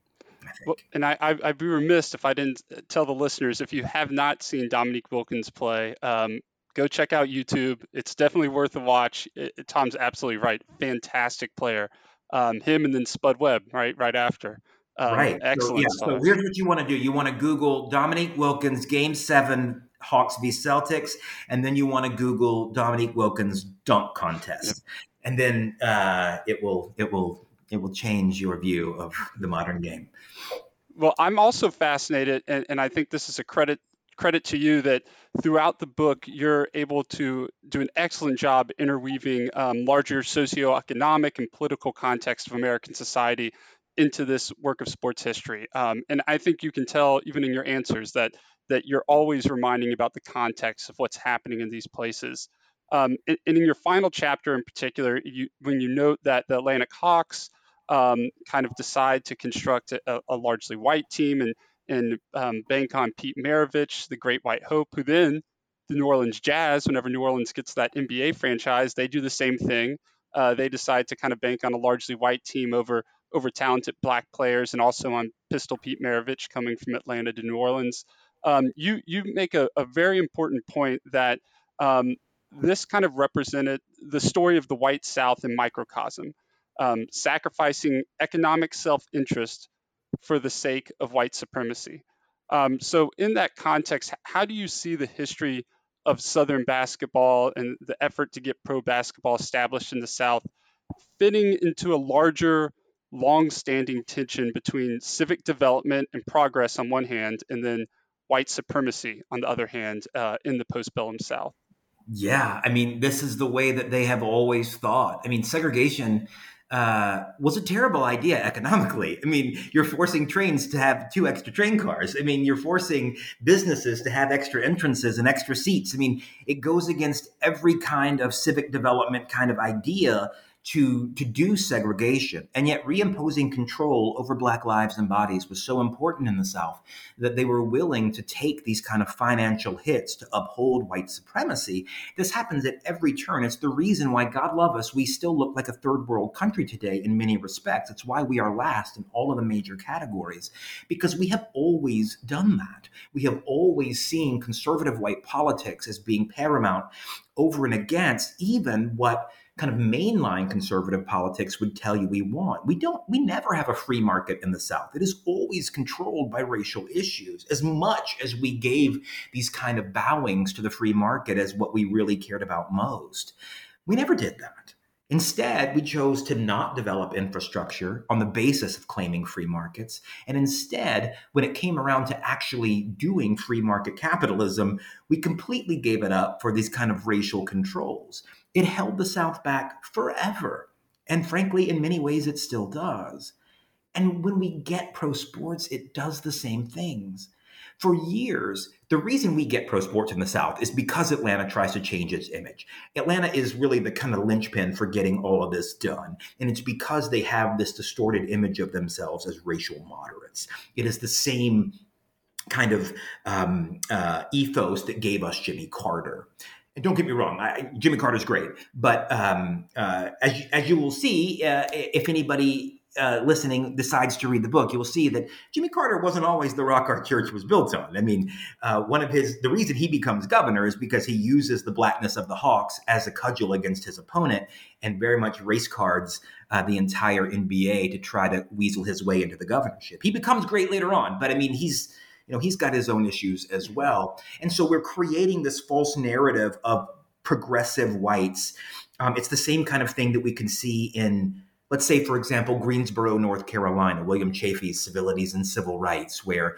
I think.
Well, and I, I, I'd be remiss if I didn't tell the listeners, if you have not seen Dominique Wilkins play, um, go check out YouTube. It's definitely worth a watch. It, it, Tom's absolutely right. Fantastic player. Um, him and then Spud Webb, right, right after. Um,
right.
Excellent.
So, yeah, so here's what you want to do. You want to Google Dominique Wilkins Game Seven Hawks v Celtics, and then you want to Google Dominique Wilkins dunk contest, yep. and then uh, it will it will it will change your view of the modern game.
Well, I'm also fascinated, and, and I think this is a credit credit to you that throughout the book you're able to do an excellent job interweaving um, larger socioeconomic and political context of American society into this work of sports history. Um, and I think you can tell even in your answers that that you're always reminding about the context of what's happening in these places. Um, and, and in your final chapter in particular, you, when you note that the Atlantic Hawks um, kind of decide to construct a, a largely white team and, and um, bank on Pete Maravich, the great white hope, who then the New Orleans Jazz, whenever New Orleans gets that N B A franchise, they do the same thing. Uh, they decide to kind of bank on a largely white team over over talented black players, and also on Pistol Pete Maravich coming from Atlanta to New Orleans. Um, you you make a, a very important point that um, this kind of represented the story of the white South in microcosm, um, sacrificing economic self-interest for the sake of white supremacy. Um, so in that context, how do you see the history of Southern basketball and the effort to get pro basketball established in the South fitting into a larger, long-standing tension between civic development and progress on one hand, and then white supremacy on the other hand uh, in the postbellum South?
Yeah, I mean, this is the way that they have always thought. I mean, segregation uh, was a terrible idea economically. I mean, you're forcing trains to have two extra train cars. I mean, you're forcing businesses to have extra entrances and extra seats. I mean, it goes against every kind of civic development kind of idea to, to do segregation. And yet reimposing control over Black lives and bodies was so important in the South that they were willing to take these kind of financial hits to uphold white supremacy. This happens at every turn. It's the reason why, God love us, we still look like a third world country today in many respects. It's why we are last in all of the major categories, because we have always done that. We have always seen conservative white politics as being paramount over and against even what kind of mainline conservative politics would tell you we want. We don't, we never have a free market in the South. It is always controlled by racial issues, as much as we gave these kind of bowings to the free market as what we really cared about most. We never did that. Instead, we chose to not develop infrastructure on the basis of claiming free markets. And instead, when it came around to actually doing free market capitalism, we completely gave it up for these kind of racial controls. It held the South back forever. And frankly, in many ways, it still does. And when we get pro sports, it does the same things. For years, the reason we get pro sports in the South is because Atlanta tries to change its image. Atlanta is really the kind of linchpin for getting all of this done. And it's because they have this distorted image of themselves as racial moderates. It is the same kind of um, uh, ethos that gave us Jimmy Carter. And don't get me wrong, I, Jimmy Carter's great. But um, uh, as, as you will see, uh, if anybody Uh, listening decides to read the book, you will see that Jimmy Carter wasn't always the rock our church was built on. I mean, uh, one of his, the reason he becomes governor is because he uses the blackness of the Hawks as a cudgel against his opponent and very much race cards uh, the entire N B A to try to weasel his way into the governorship. He becomes great later on, but I mean, he's, you know, he's got his own issues as well. And so we're creating this false narrative of progressive whites. Um, it's the same kind of thing that we can see in, let's say, for example, Greensboro, North Carolina, William Chafee's Civilities and Civil Rights, where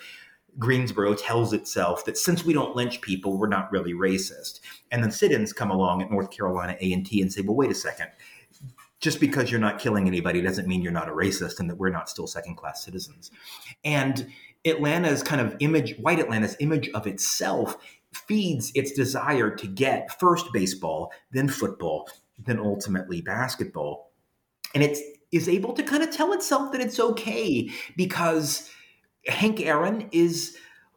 Greensboro tells itself that since we don't lynch people, we're not really racist. And then sit-ins come along at North Carolina A and T and say, well, wait a second. Just because you're not killing anybody doesn't mean you're not a racist and that we're not still second-class citizens. And Atlanta's kind of image, white Atlanta's image of itself feeds its desire to get first baseball, then football, then ultimately basketball. And it is able to kind of tell itself that it's okay because Hank Aaron is,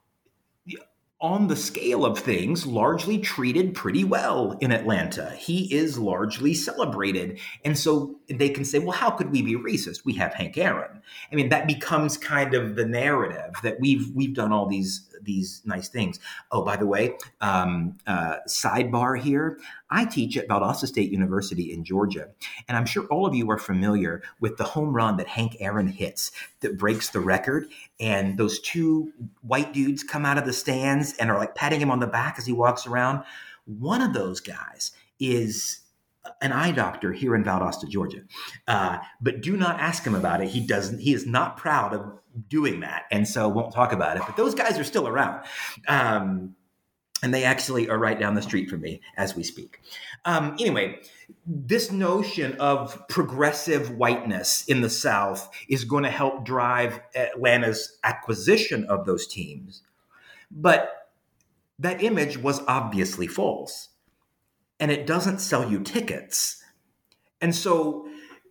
on the scale of things, largely treated pretty well in Atlanta. He is largely celebrated. And so they can say, well, how could we be racist? We have Hank Aaron. I mean, that becomes kind of the narrative that we've we've done all these these nice things. Oh, by the way, um, uh, sidebar here, I teach at Valdosta State University in Georgia. And I'm sure all of you are familiar with the home run that Hank Aaron hits that breaks the record. And those two white dudes come out of the stands and are like patting him on the back as he walks around. One of those guys is an eye doctor here in Valdosta, Georgia. Uh, but do not ask him about it. He doesn't, he is not proud of doing that. And so won't talk about it, but those guys are still around. Um, and they actually are right down the street from me as we speak. Um, anyway, this notion of progressive whiteness in the South is going to help drive Atlanta's acquisition of those teams. But that image was obviously false. And it doesn't sell you tickets. And so,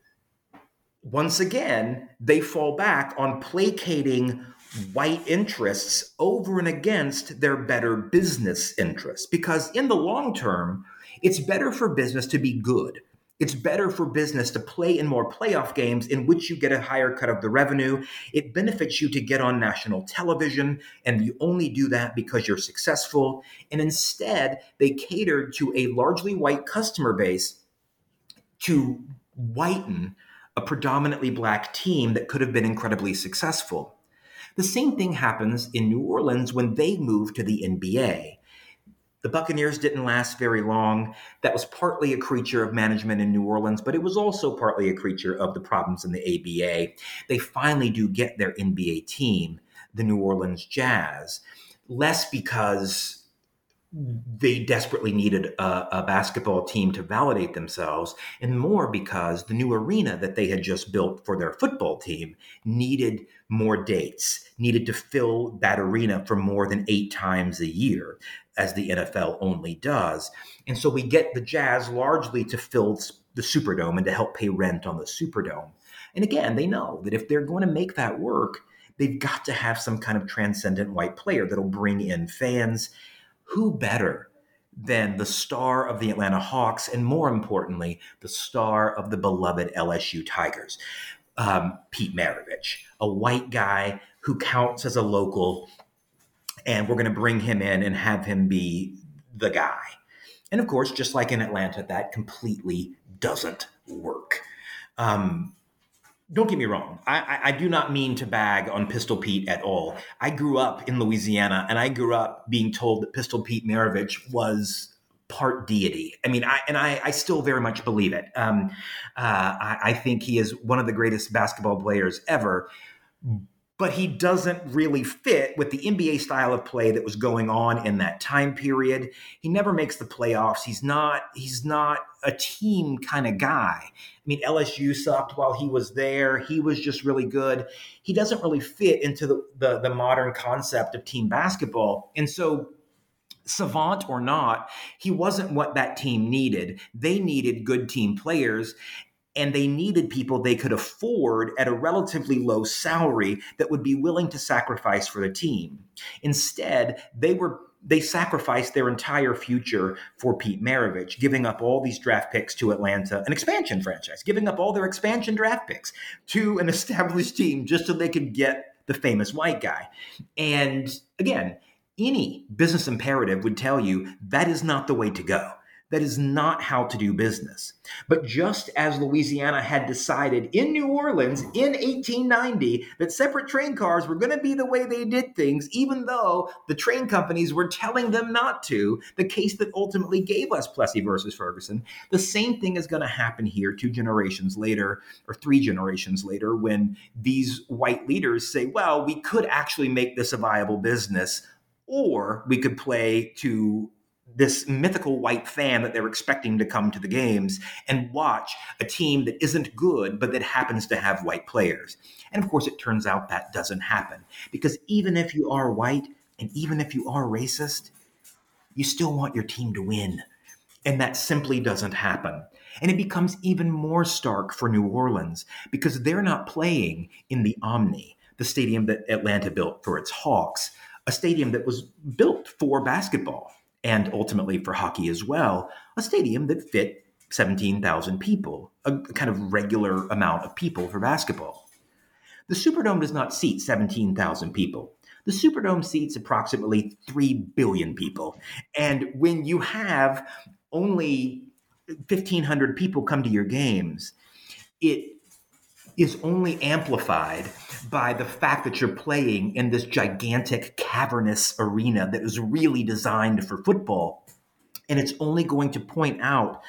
once again, they fall back on placating white interests over and against their better business interests. Because in the long term, it's better for business to be good. It's better for business to play in more playoff games in which you get a higher cut of the revenue. It benefits you to get on national television, and you only do that because you're successful. And instead, they catered to a largely white customer base to whiten a predominantly black team that could have been incredibly successful. The same thing happens in New Orleans when they move to the N B A. The Buccaneers didn't last very long. That was partly a creature of management in New Orleans, but it was also partly a creature of the problems in the A B A. They finally do get their N B A team, the New Orleans Jazz, less because they desperately needed a, a basketball team to validate themselves, and more because the new arena that they had just built for their football team needed more dates, needed to fill that arena for more than eight times a year, as the N F L only does. And so we get the Jazz largely to fill the Superdome and to help pay rent on the Superdome. And again, they know that if they're going to make that work, they've got to have some kind of transcendent white player that'll bring in fans. Who better than the star of the Atlanta Hawks, and more importantly, the star of the beloved L S U Tigers, um, Pete Maravich, a white guy who counts as a local, and we're going to bring him in and have him be the guy. And of course, just like in Atlanta, that completely doesn't work. Um, Don't get me wrong. I, I, I do not mean to bag on Pistol Pete at all. I grew up in Louisiana, and I grew up being told that Pistol Pete Maravich was part deity. I mean, I and I, I still very much believe it. Um, uh, I, I think he is one of the greatest basketball players ever. But he doesn't really fit with the N B A style of play that was going on in that time period. He never makes the playoffs. He's not, he's not a team kind of guy. I mean, L S U sucked while he was there. He was just really good. He doesn't really fit into the, the, the modern concept of team basketball. And so, savant or not, he wasn't what that team needed. They needed good team players. And they needed people they could afford at a relatively low salary that would be willing to sacrifice for the team. Instead, they were they sacrificed their entire future for Pete Maravich, giving up all these draft picks to Atlanta, an expansion franchise, giving up all their expansion draft picks to an established team just so they could get the famous white guy. And again, any business imperative would tell you that is not the way to go. That is not how to do business. But just as Louisiana had decided in New Orleans in eighteen ninety that separate train cars were going to be the way they did things, even though the train companies were telling them not to, the case that ultimately gave us Plessy versus Ferguson, the same thing is going to happen here two generations later or three generations later when these white leaders say, well, we could actually make this a viable business, or we could play to this mythical white fan that they're expecting to come to the games and watch a team that isn't good, but that happens to have white players. And of course, it turns out that doesn't happen, because even if you are white and even if you are racist, you still want your team to win. And that simply doesn't happen. And it becomes even more stark for New Orleans because they're not playing in the Omni, the stadium that Atlanta built for its Hawks, a stadium that was built for basketball and ultimately for hockey as well, a stadium that fit seventeen thousand people, a kind of regular amount of people for basketball. The Superdome does not seat seventeen thousand people. The Superdome seats approximately three billion people. And when you have only fifteen hundred people come to your games, it is only amplified by the fact that you're playing in this gigantic cavernous arena that was really designed for football. And it's only going to point out,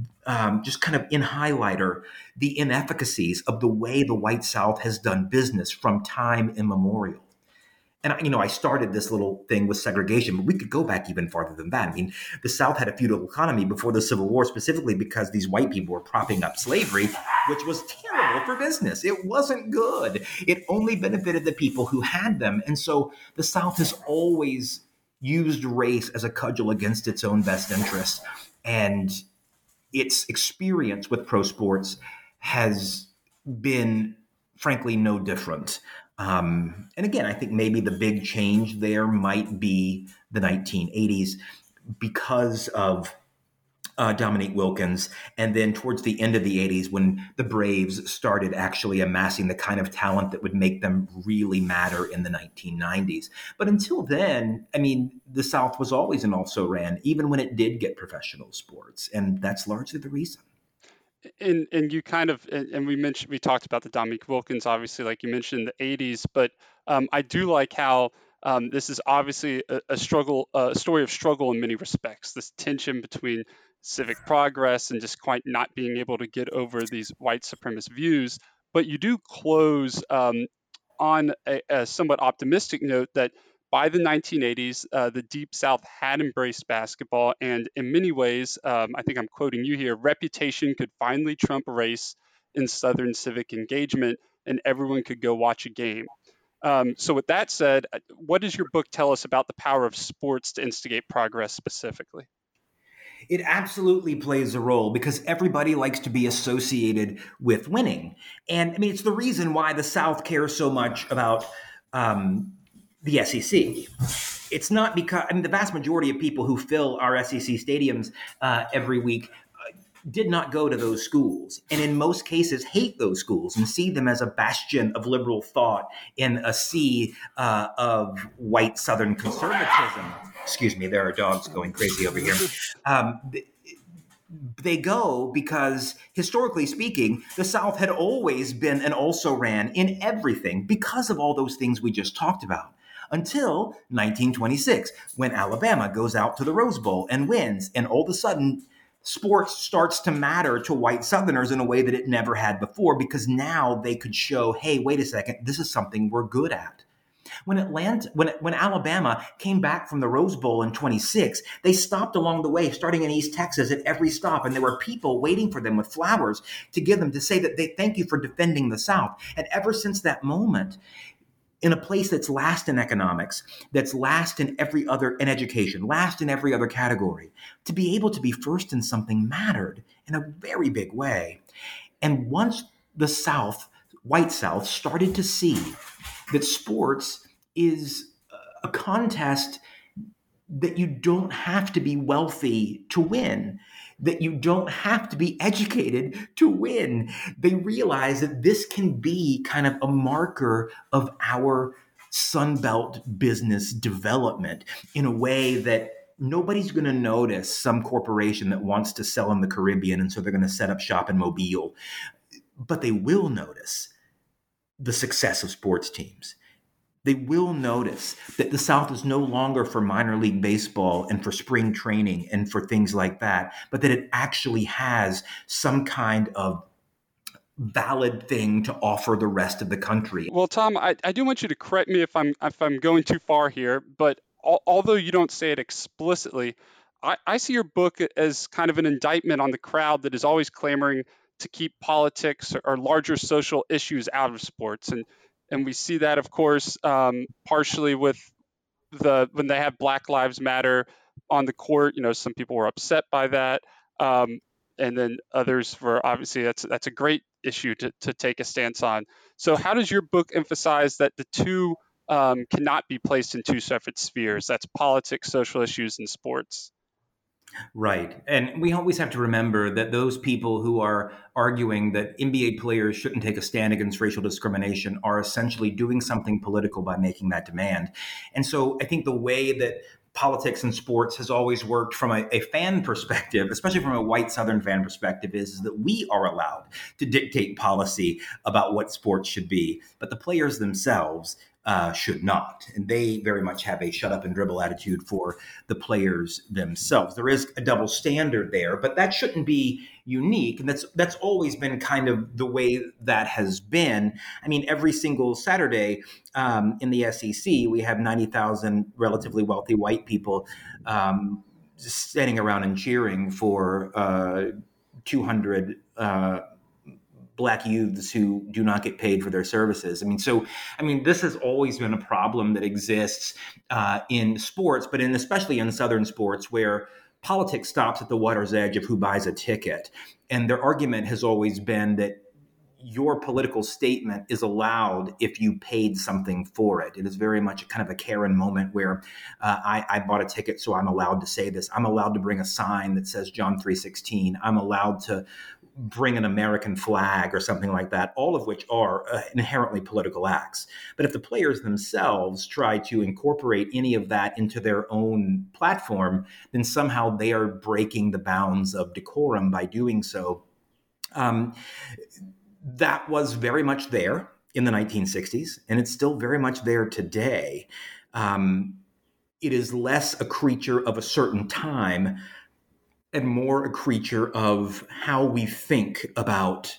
um, just kind of in highlighter, the inefficacies of the way the White South has done business from time immemorial. And, you know, I started this little thing with segregation, but we could go back even farther than that. I mean, the South had a feudal economy before the Civil War, specifically because these white people were propping up slavery, which was terrible for business. It wasn't good. It only benefited the people who had them. And so the South has always used race as a cudgel against its own best interests. And its experience with pro sports has been, frankly, no different. Um, and again, I think maybe the big change there might be the nineteen eighties because of uh, Dominique Wilkins. And then towards the end of the eighties, when the Braves started actually amassing the kind of talent that would make them really matter in the nineteen nineties. But until then, I mean, the South was always an also-ran, even when it did get professional sports. And that's largely the reason.
And and you kind of and we mentioned we talked about the Dominique Wilkins, obviously, like you mentioned, in the eighties, but um, I do like how um, this is obviously a, a struggle, a story of struggle in many respects. This tension between civic progress and just quite not being able to get over these white supremacist views. But you do close um, on a, a somewhat optimistic note that by the nineteen eighties, uh, the Deep South had embraced basketball, and in many ways, um, I think I'm quoting you here, reputation could finally trump race in Southern civic engagement, and everyone could go watch a game. Um, so with that said, what does your book tell us about the power of sports to instigate progress specifically?
It absolutely plays a role because everybody likes to be associated with winning. And I mean, it's the reason why the South cares so much about um, the S E C. It's not because, I mean, the vast majority of people who fill our S E C stadiums uh, every week uh, did not go to those schools, and in most cases hate those schools and see them as a bastion of liberal thought in a sea uh, of white Southern conservatism. Excuse me, there are dogs going crazy over here. Um, They go because, historically speaking, the South had always been an also-ran in everything because of all those things we just talked about. Until nineteen twenty-six, when Alabama goes out to the Rose Bowl and wins, and all of a sudden, sports starts to matter to white Southerners in a way that it never had before, because now they could show, hey, wait a second, this is something we're good at. When Atlanta, when when Alabama came back from the Rose Bowl in twenty-six, they stopped along the way, starting in East Texas at every stop, and there were people waiting for them with flowers to give them to say that they thank you for defending the South. And ever since that moment, in a place that's last in economics, that's last in every other, in education, last in every other category, to be able to be first in something mattered in a very big way. And once the South, white South, started to see that sports is a contest that you don't have to be wealthy to win, that you don't have to be educated to win. They realize that this can be kind of a marker of our Sunbelt business development in a way that nobody's going to notice some corporation that wants to sell in the Caribbean, and so they're going to set up shop in Mobile. But they will notice the success of sports teams. They will notice that the South is no longer for minor league baseball and for spring training and for things like that, but that it actually has some kind of valid thing to offer the rest of the country.
Well, Tom, I, I do want you to correct me if I'm if I'm going too far here, but al- although you don't say it explicitly, I, I see your book as kind of an indictment on the crowd that is always clamoring to keep politics or, or larger social issues out of sports. And and we see that, of course, um, partially with the when they have Black Lives Matter on the court. You know, some people were upset by that, um, and then others were obviously that's that's a great issue to to take a stance on. So, how does your book emphasize that the two um, cannot be placed in two separate spheres? That's politics, social issues, and sports.
Right. And we always have to remember that those people who are arguing that N B A players shouldn't take a stand against racial discrimination are essentially doing something political by making that demand. And so I think the way that politics and sports has always worked from a, a fan perspective, especially from a white Southern fan perspective, is, is that we are allowed to dictate policy about what sports should be, but the players themselves uh, should not. And they very much have a shut up and dribble attitude for the players themselves. There is a double standard there, but that shouldn't be unique. And that's that's always been kind of the way that has been. I mean, every single Saturday um, in the S E C, we have ninety thousand relatively wealthy white people um, standing around and cheering for uh, two hundred uh, Black youths who do not get paid for their services. I mean, so, I mean, this has always been a problem that exists uh, in sports, but in especially in Southern sports where politics stops at the water's edge of who buys a ticket. And their argument has always been that your political statement is allowed if you paid something for it. It is very much a kind of a Karen moment where uh, I, I bought a ticket, so I'm allowed to say this. I'm allowed to bring a sign that says John three sixteen. I'm allowed to bring an American flag or something like that, all of which are uh, inherently political acts. But if the players themselves try to incorporate any of that into their own platform, then somehow they are breaking the bounds of decorum by doing so. Um, that was very much there in the nineteen sixties, and it's still very much there today. Um, it is less a creature of a certain time and more a creature of how we think about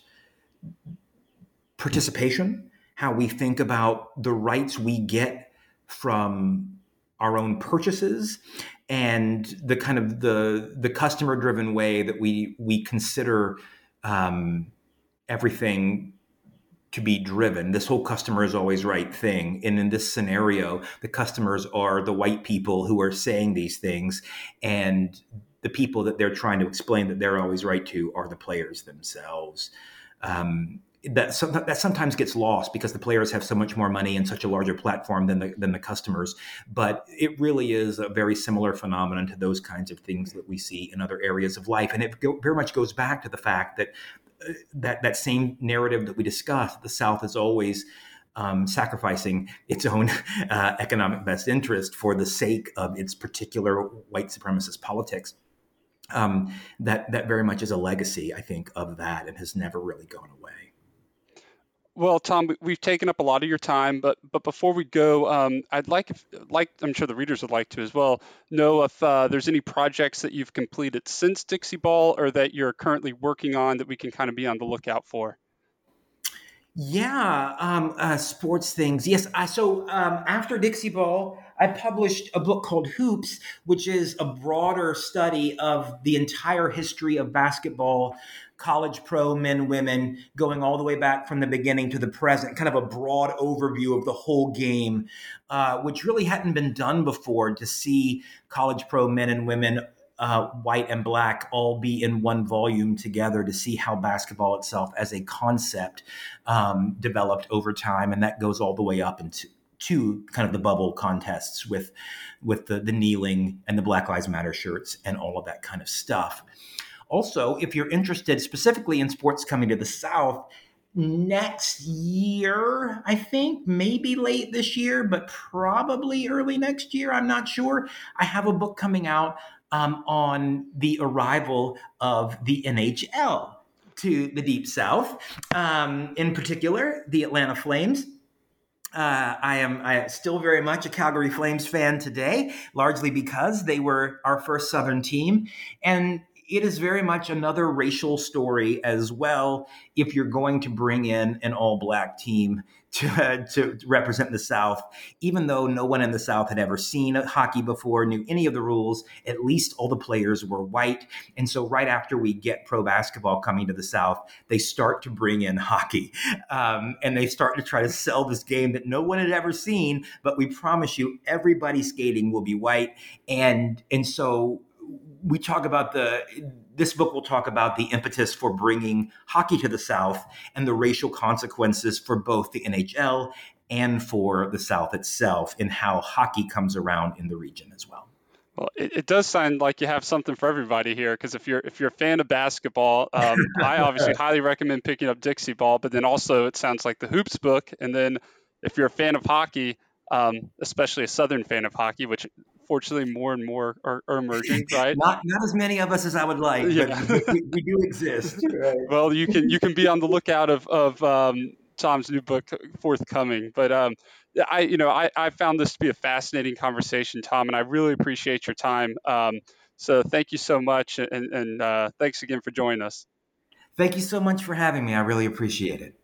participation, how we think about the rights we get from our own purchases, and the kind of the the customer-driven way that we we consider um, everything to be driven. This whole customer is always right thing. And in this scenario, the customers are the white people who are saying these things, and the people that they're trying to explain that they're always right to are the players themselves. Um, that, some, that sometimes gets lost because the players have so much more money and such a larger platform than the, than the customers. But it really is a very similar phenomenon to those kinds of things that we see in other areas of life. And it go, very much goes back to the fact that uh, that, that same narrative that we discussed, the South is always Um, sacrificing its own uh, economic best interest for the sake of its particular white supremacist politics. Um, that that very much is a legacy, I think, of that, and has never really gone away.
Well, Tom, we've taken up a lot of your time, but but before we go, um, I'd like, if, like I'm sure the readers would like to as well, know if uh, there's any projects that you've completed since Dixie Ball or that you're currently working on that we can kind of be on the lookout for.
Yeah, um, uh, sports things. Yes, I, so um, after Dixie Ball, I published a book called Hoops, which is a broader study of the entire history of basketball, college pro, men, women, going all the way back from the beginning to the present, kind of a broad overview of the whole game, uh, which really hadn't been done before, to see college pro men and women, Uh, white and black, all be in one volume together, to see how basketball itself as a concept um, developed over time. And that goes all the way up into to kind of the bubble contests with, with the, the kneeling and the Black Lives Matter shirts and all of that kind of stuff. Also, if you're interested specifically in sports coming to the South, next year, I think, maybe late this year, but probably early next year. I'm not sure. I have a book coming out um, on the arrival of the N H L to the Deep South, um, in particular, the Atlanta Flames. Uh, I am I am still very much a Calgary Flames fan today, largely because they were our first Southern team. And it is very much another racial story as well. If you're going to bring in an all-black team to, uh, to represent the South, even though no one in the South had ever seen hockey before, knew any of the rules, at least all the players were white. And so right after we get pro basketball coming to the South, they start to bring in hockey. Um, and they start to try to sell this game that no one had ever seen, but we promise you everybody skating will be white. And, and so we talk about the, this book will talk about the impetus for bringing hockey to the South and the racial consequences for both the N H L and for the South itself, and how hockey comes around in the region as well.
Well, it, it does sound like you have something for everybody here, because if you're if you're a fan of basketball, um, I obviously highly recommend picking up Dixie Ball, but then also it sounds like the Hoops book. And then if you're a fan of hockey, um, especially a Southern fan of hockey, which fortunately more and more are, are emerging, right?
not not as many of us as I would like, yeah. but we, we do exist. Right?
Well, you can you can be on the lookout of of um, Tom's new book forthcoming. But um, I you know I, I found this to be a fascinating conversation, Tom, and I really appreciate your time. Um, so thank you so much, and, and uh, thanks again for joining us.
Thank you so much for having me. I really appreciate it.